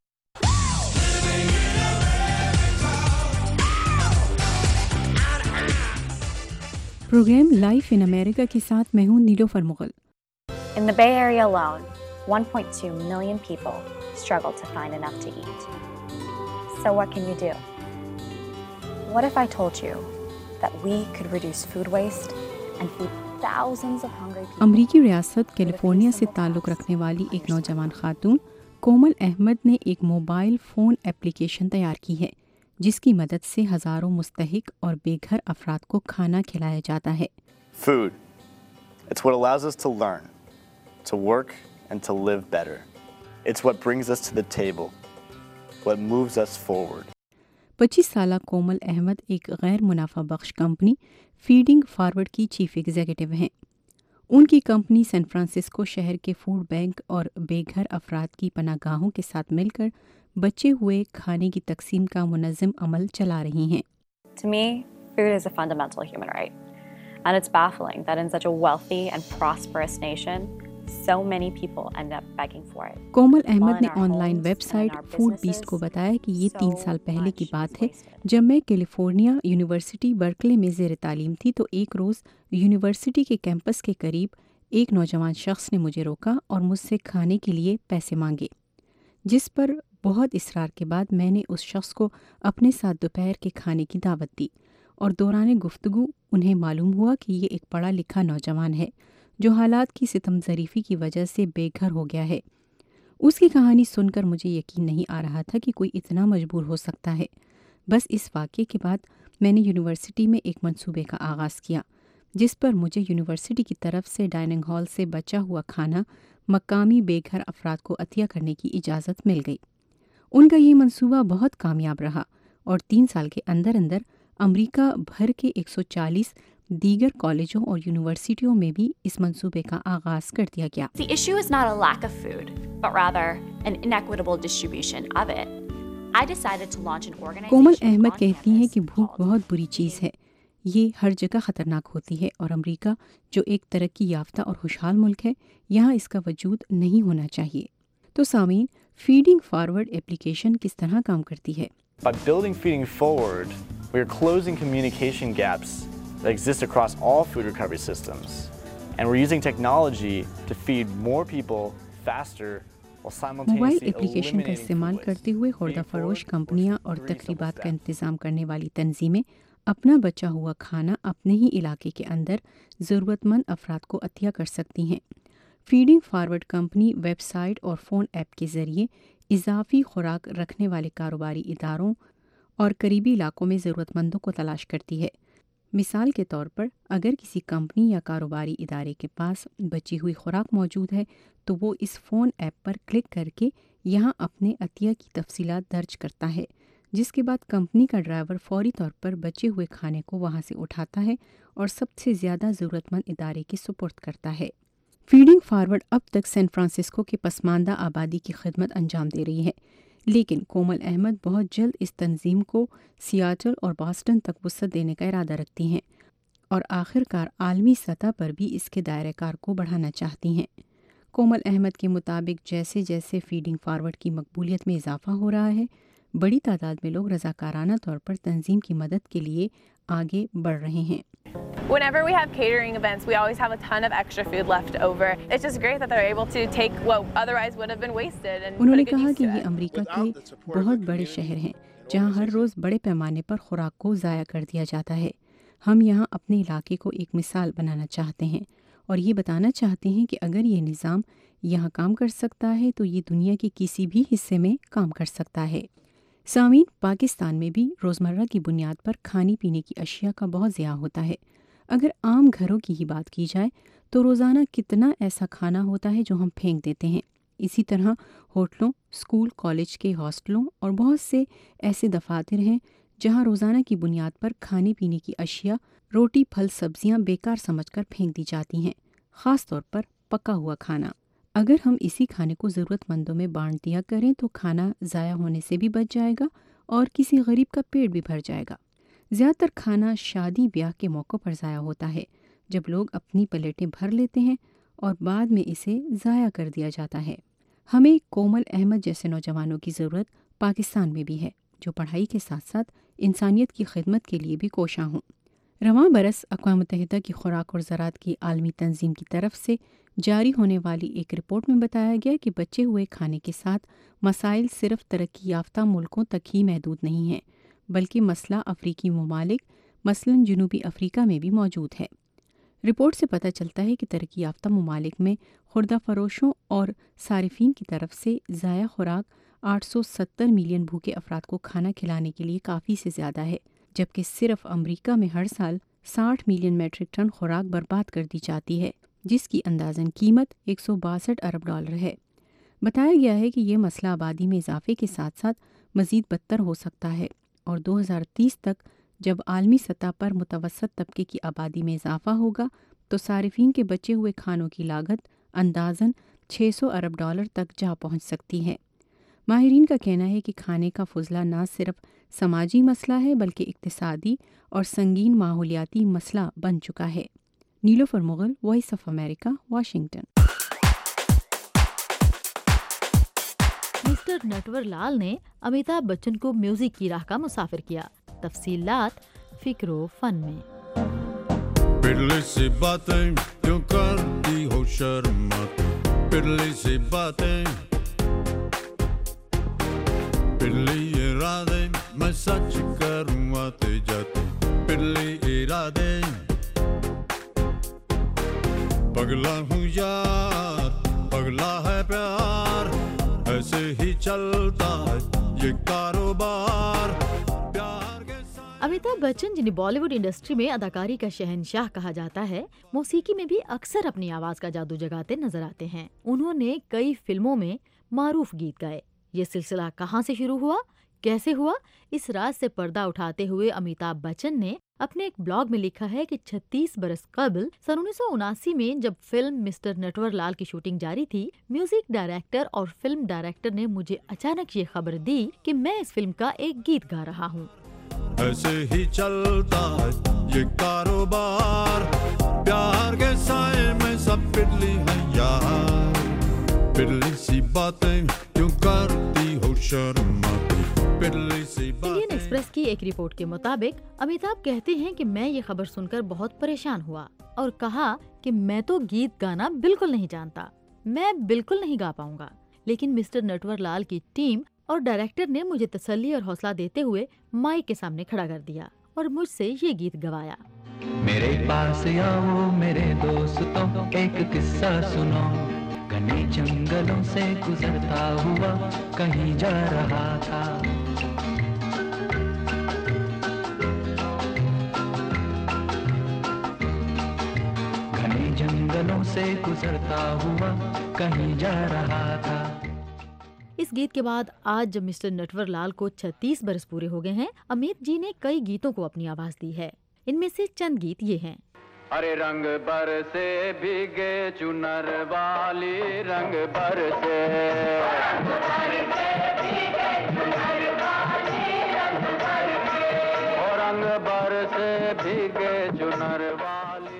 Programme life in America کے ساتھ میں ہوں نیلوفر Mughal. In the Bay Area alone, one point two million people struggle to find enough to eat. So what can you do? What if I told you that we could reduce food waste and feed thousands of hungry people? امریکی ریاست California سے تعلق رکھنے والی ایک نوجوان خاتون کومل احمد نے ایک موبائل فون ایپلیکیشن تیار کی ہے جس کی مدد سے ہزاروں مستحق اور بے گھر افراد کو کھانا کھلایا جاتا ہے۔ Food. It's what allows us to learn, to work, and to live better. It's what brings us to the table, what moves us forward. پچیس سالہ کومل احمد ایک غیر منافع بخش کمپنی فیڈنگ فارورڈ کی چیف ایگزیکٹو ہیں۔ ان کی کمپنی سین فرانسسکو شہر کے فوڈ بینک اور بے گھر افراد کی پناہ گاہوں کے ساتھ مل کر بچے ہوئے کھانے کی تقسیم کا منظم عمل چلا رہی ہیں۔ To me, food is a fundamental human right. And it's baffling that in such a wealthy and prosperous nation, so many people end up begging for it. Komal Ahmad نے online website Foodbeast کو بتایا کہ یہ تین سال پہلے کی بات ہے جب میں کیلیفورنیا یونیورسٹی برکلے میں زیر تعلیم تھی تو ایک روز یونیورسٹی کے کیمپس کے قریب ایک نوجوان شخص نے مجھے روکا اور مجھ سے کھانے کے لیے پیسے مانگے، جس پر بہت اصرار کے بعد میں نے اس شخص کو اپنے ساتھ دوپہر کے کھانے کی دعوت دی اور دوران گفتگو انہیں معلوم ہوا کہ یہ ایک پڑھا لکھا نوجوان ہے جو حالات کی ستم ظریفی کی وجہ سے بے گھر ہو گیا ہے۔ اس کی کہانی سن کر مجھے یقین نہیں آ رہا تھا کہ کوئی اتنا مجبور ہو سکتا ہے۔ بس اس واقعے کے بعد میں نے یونیورسٹی میں ایک منصوبے کا آغاز کیا جس پر مجھے یونیورسٹی کی طرف سے ڈائننگ ہال سے بچا ہوا کھانا مقامی بے گھر افراد کو عطیہ کرنے کی اجازت مل گئی۔ ان کا یہ منصوبہ بہت کامیاب رہا اور تین سال کے اندر اندر امریکہ بھر کے ایک سو چالیس دیگر کالجوں اور یونیورسٹیوں میں بھی اس منصوبے کا آغاز کر دیا گیا۔ The issue is not a lack of food, but rather an inequitable distribution of it. I decided to launch an organization. کومل احمد کہتی ہیں کہ بھوک بہت بری چیز ہے، یہ ہر جگہ خطرناک ہوتی ہے اور امریکہ جو ایک ترقی یافتہ اور خوشحال ملک ہے یہاں اس کا وجود نہیں ہونا چاہیے۔ تو سامعین، فیڈنگ فارورڈ ایپلیکیشن کس طرح کام کرتی ہے؟ By building Feeding Forward, we are closing communication gaps that exist across all food recovery systems. And we're using technology to feed more people faster while simultaneously mobile application کا eliminating استعمال food کرتے ہوئے خوردہ فروش کمپنیاں اور تقریبات کا انتظام کرنے والی تنظیمیں اپنا بچا ہوا کھانا اپنے ہی علاقے کے اندر ضرورت مند افراد کو عطیہ کر سکتی ہیں۔ Feeding Forward company website اور فون ایپ کے ذریعے اضافی خوراک رکھنے والے کاروباری اداروں اور قریبی علاقوں میں ضرورت مندوں کو تلاش کرتی ہے۔ مثال کے طور پر اگر کسی کمپنی یا کاروباری ادارے کے پاس بچی ہوئی خوراک موجود ہے تو وہ اس فون ایپ پر کلک کر کے یہاں اپنے عطیہ کی تفصیلات درج کرتا ہے، جس کے بعد کمپنی کا ڈرائیور فوری طور پر بچے ہوئے کھانے کو وہاں سے اٹھاتا ہے اور سب سے زیادہ ضرورت مند ادارے کے سپرد کرتا ہے۔ فیڈنگ فارورڈ اب تک سین فرانسسکو کے پسماندہ آبادی کی خدمت انجام دے رہی ہے، لیکن کومل احمد بہت جلد اس تنظیم کو سیاٹل اور باسٹن تک وسعت دینے کا ارادہ رکھتی ہیں اور آخر کار عالمی سطح پر بھی اس کے دائرہ کار کو بڑھانا چاہتی ہیں۔ کومل احمد کے مطابق جیسے جیسے فیڈنگ فارورڈ کی مقبولیت میں اضافہ ہو رہا ہے، بڑی تعداد میں لوگ رضاکارانہ طور پر تنظیم کی مدد کے لیے آگے بڑھ رہے ہیں۔ Whenever we have catering events, we always have a ton of extra food left over. It's just great that they're able to take what otherwise would have been wasted and انہوں نے put a good کہا use کہ to یہ it. امریکہ کے بہت بڑے شہر ہیں جہاں ہر روز بڑے پیمانے پر خوراک کو ضائع کر دیا جاتا ہے۔ ہم یہاں اپنے علاقے کو ایک مثال بنانا چاہتے ہیں اور یہ بتانا چاہتے ہیں کہ اگر یہ نظام یہاں کام کر سکتا ہے تو یہ دنیا کے کسی بھی حصے میں کام کر سکتا ہے۔ سامعین، پاکستان میں بھی روزمرہ کی بنیاد پر کھانے پینے کی اشیاء کا بہت ضیاع ہوتا ہے۔ اگر عام گھروں کی ہی بات کی جائے تو روزانہ کتنا ایسا کھانا ہوتا ہے جو ہم پھینک دیتے ہیں۔ اسی طرح ہوٹلوں، اسکول، کالج کے ہاسٹلوں اور بہت سے ایسے دفاتر ہیں جہاں روزانہ کی بنیاد پر کھانے پینے کی اشیاء، روٹی، پھل، سبزیاں بیکار سمجھ کر پھینک دی جاتی ہیں، خاص طور پر پکا ہوا کھانا۔ اگر ہم اسی کھانے کو ضرورت مندوں میں بانٹ دیا کریں تو کھانا ضائع ہونے سے بھی بچ جائے گا اور کسی غریب کا پیٹ بھی بھر جائے گا۔ زیادہ تر کھانا شادی بیاہ کے موقع پر ضائع ہوتا ہے جب لوگ اپنی پلیٹیں بھر لیتے ہیں اور بعد میں اسے ضائع کر دیا جاتا ہے۔ ہمیں کومل احمد جیسے نوجوانوں کی ضرورت پاکستان میں بھی ہے جو پڑھائی کے ساتھ ساتھ انسانیت کی خدمت کے لیے بھی کوشاں ہوں۔ رواں برس اقوام متحدہ کی خوراک اور زراعت کی عالمی تنظیم کی طرف سے جاری ہونے والی ایک رپورٹ میں بتایا گیا کہ بچے ہوئے کھانے کے ساتھ مسائل صرف ترقی یافتہ ملکوں تک ہی محدود نہیں ہیں، بلکہ مسئلہ افریقی ممالک مثلاً جنوبی افریقہ میں بھی موجود ہے۔ رپورٹ سے پتہ چلتا ہے کہ ترقی یافتہ ممالک میں خوردہ فروشوں اور صارفین کی طرف سے ضائع خوراک آٹھ سو ستر ملین بھوکے افراد کو کھانا کھلانے کے لیے کافی سے زیادہ ہے، جبکہ صرف امریکہ میں ہر سال ساٹھ ملین میٹرک ٹن خوراک برباد کر دی جاتی ہے، جس کی اندازاً قیمت ایک سو باسٹھ ارب ڈالر ہے۔ بتایا گیا ہے کہ یہ مسئلہ آبادی میں اضافے کے ساتھ ساتھ مزید بدتر ہو سکتا ہے اور دو ہزار تیس تک جب عالمی سطح پر متوسط طبقے کی آبادی میں اضافہ ہوگا تو صارفین کے بچے ہوئے کھانوں کی لاگت اندازاً چھ سو ارب ڈالر تک جا پہنچ سکتی ہے۔ ماہرین کا کہنا ہے کہ کھانے کا فضلہ نہ صرف سماجی مسئلہ ہے بلکہ اقتصادی اور سنگین ماحولیاتی مسئلہ بن چکا ہے۔ Nilofar Mughal, Voice of America, Washington. Mister Natwar Lal نے امیتابھ بچن کو میوزک کی راہ کا مسافر کیا۔ تفصیلات فکر و فن میں۔ پرلے سے باتیں کیوں کرتی ہو شرماتی، پرلے سے باتیں، پرلے ارادے میں سچ کروں آتے جاتے، پرلے ارادے، پگلا ہوں یار، پگلا ہے پیار، ایسے ہی چلتا ہے یہ کاروبار۔ امیتابھ بچن، جنہیں بالی ووڈ انڈسٹری میں اداکاری کا شہنشاہ کہا جاتا ہے، موسیقی میں بھی اکثر اپنی آواز کا جادو جگاتے نظر آتے ہیں۔ انہوں نے کئی فلموں میں معروف گیت گائے۔ یہ سلسلہ کہاں سے شروع ہوا، کیسے ہوا، اس راز سے پردہ اٹھاتے ہوئے امیتابھ بچن نے اپنے ایک بلاگ میں لکھا ہے کہ چھتیس برس قبل سن انیس سو اناسی میں جب فلم مسٹر نٹور لال کی شوٹنگ جاری تھی، میوزک ڈائریکٹر اور فلم ڈائریکٹر نے مجھے اچانک یہ خبر دی کہ میں اس فلم کا ایک گیت گا رہا ہوں۔ ایسے ہی چلتا ہے یہ کاروبار، پیار کے سائے میں سب پرلی ہیں یار، پرلی سی باتیں کیوں کرتی ہو شرماتی، پرلی سی باتیں۔ انڈین ایکسپریس کی ایک رپورٹ کے مطابق امیتابھ کہتے ہیں کہ میں یہ خبر سن کر بہت پریشان ہوا اور کہا کہ میں تو گیت گانا بالکل نہیں جانتا، میں بالکل نہیں گا پاؤں گا، لیکن مسٹر نٹور لال کی ٹیم اور ڈائریکٹر نے مجھے تسلی اور حوصلہ دیتے ہوئے مائک کے سامنے کھڑا کر دیا اور مجھ سے یہ گیت گوایا۔ میرے پاس آؤ میرے دوستوں، ایک قصہ سنو، گھنے جنگلوں سے گزرتا ہوا کہیں جا رہا تھا، گھنے جنگلوں سے گزرتا ہوا کہیں جا رہا تھا۔ اس گیت کے بعد آج جب مسٹر نٹور لال کو چھتیس برس پورے ہو گئے ہیں، امیت جی نے کئی گیتوں کو اپنی آواز دی ہے۔ ان میں سے چند گیت یہ ہیں۔ ارے رنگ برسے بھیگے چنر والی، رنگ برسے، اور رنگ برسے بھیگے چنر والی،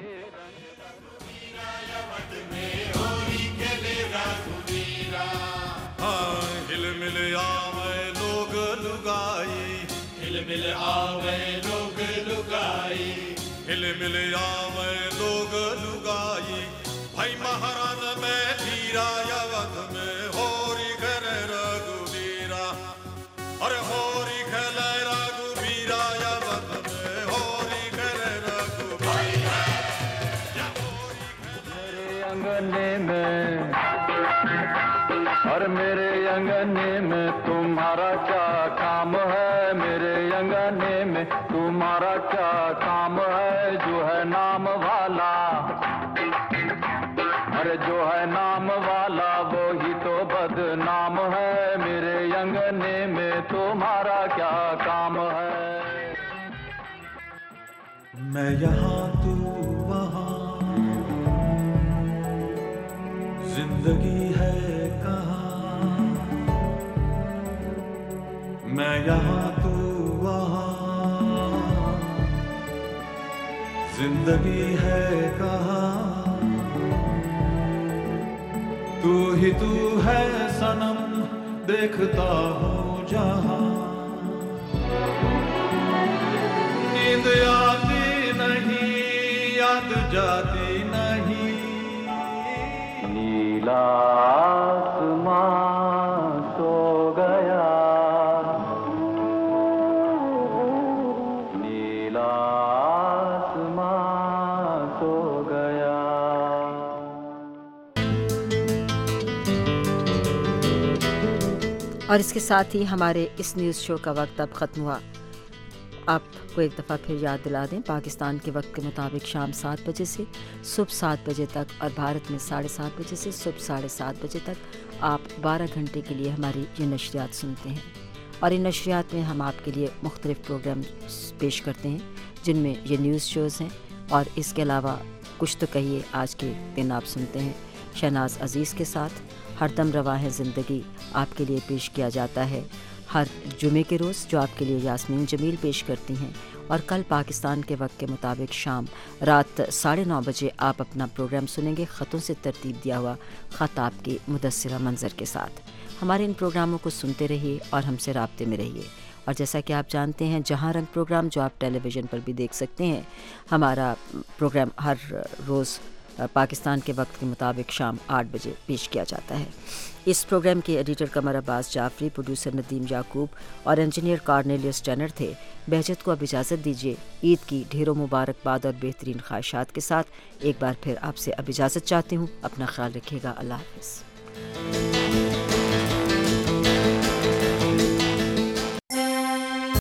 ہل مل آوے لوگ لگائی، ہل مل آوے لوگ لگائی، ہل مل آوے لوگ لگائی، بھائی مہاران میں دھیرا یا ود میں ہوری گھر رگھویرا، اور ہوری گھر رگھویرا یا ود میں ہوری گھر رگھویرا، میرے انگنے میں اور میرے انگنے میں تمہارا کیا کام ہے، میرے انگنے میں تمہارا کیا کام ہے، جو ہے نام والا، ارے جو ہے نام والا وہی تو بدنام ہے، میرے انگنے میں تمہارا کیا کام ہے۔ میں یہاں تو وہاں، زندگی ہے کہاں، میں یہاں تو وہاں، زندگی ہے کہاں، تو ہی تو ہے صنم دیکھتا ہوں جہاں، نیند آتی نہیں یاد جاتی نہیں، نیلا آسمان سو گیا، نیلا آسمان سو گیا۔ اور اس کے ساتھ ہی ہمارے اس نیوز شو کا وقت اب ختم ہوا۔ آپ کو ایک دفعہ پھر یاد دلا دیں، پاکستان کے وقت کے مطابق شام سات بجے سے صبح سات بجے تک اور بھارت میں ساڑھے سات بجے سے صبح ساڑھے سات بجے تک آپ بارہ گھنٹے کے لیے ہماری یہ نشریات سنتے ہیں، اور ان نشریات میں ہم آپ کے لیے مختلف پروگرام پیش کرتے ہیں جن میں یہ نیوز شوز ہیں، اور اس کے علاوہ کچھ تو کہیے آج کے دن آپ سنتے ہیں شہناز عزیز کے ساتھ. ہر دم رواں ہے زندگی آپ کے لیے پیش کیا جاتا ہے ہر جمعے کے روز، جو آپ کے لیے یاسمین جمیل پیش کرتی ہیں. اور کل پاکستان کے وقت کے مطابق شام رات ساڑھے نو بجے آپ اپنا پروگرام سنیں گے خطوں سے ترتیب دیا ہوا خط آپ کی مدثرہ منظر کے ساتھ. ہمارے ان پروگراموں کو سنتے رہیے اور ہم سے رابطے میں رہیے. اور جیسا کہ آپ جانتے ہیں جہاں رنگ پروگرام جو آپ ٹیلی ویژن پر بھی دیکھ سکتے ہیں، ہمارا پروگرام ہر روز پاکستان کے وقت کے مطابق شام آٹھ بجے پیش کیا جاتا ہے. اس پروگرام کے ایڈیٹر قمر عباس جعفری، پروڈیوسر ندیم یعقوب اور انجینئر کارنیلیس ٹینر تھے. بہجت کو اب اجازت دیجیے. عید کی ڈھیروں مبارکباد اور بہترین خواہشات کے ساتھ ایک بار پھر آپ سے اب اجازت چاہتی ہوں. اپنا خیال رکھیے گا. اللہ حافظ.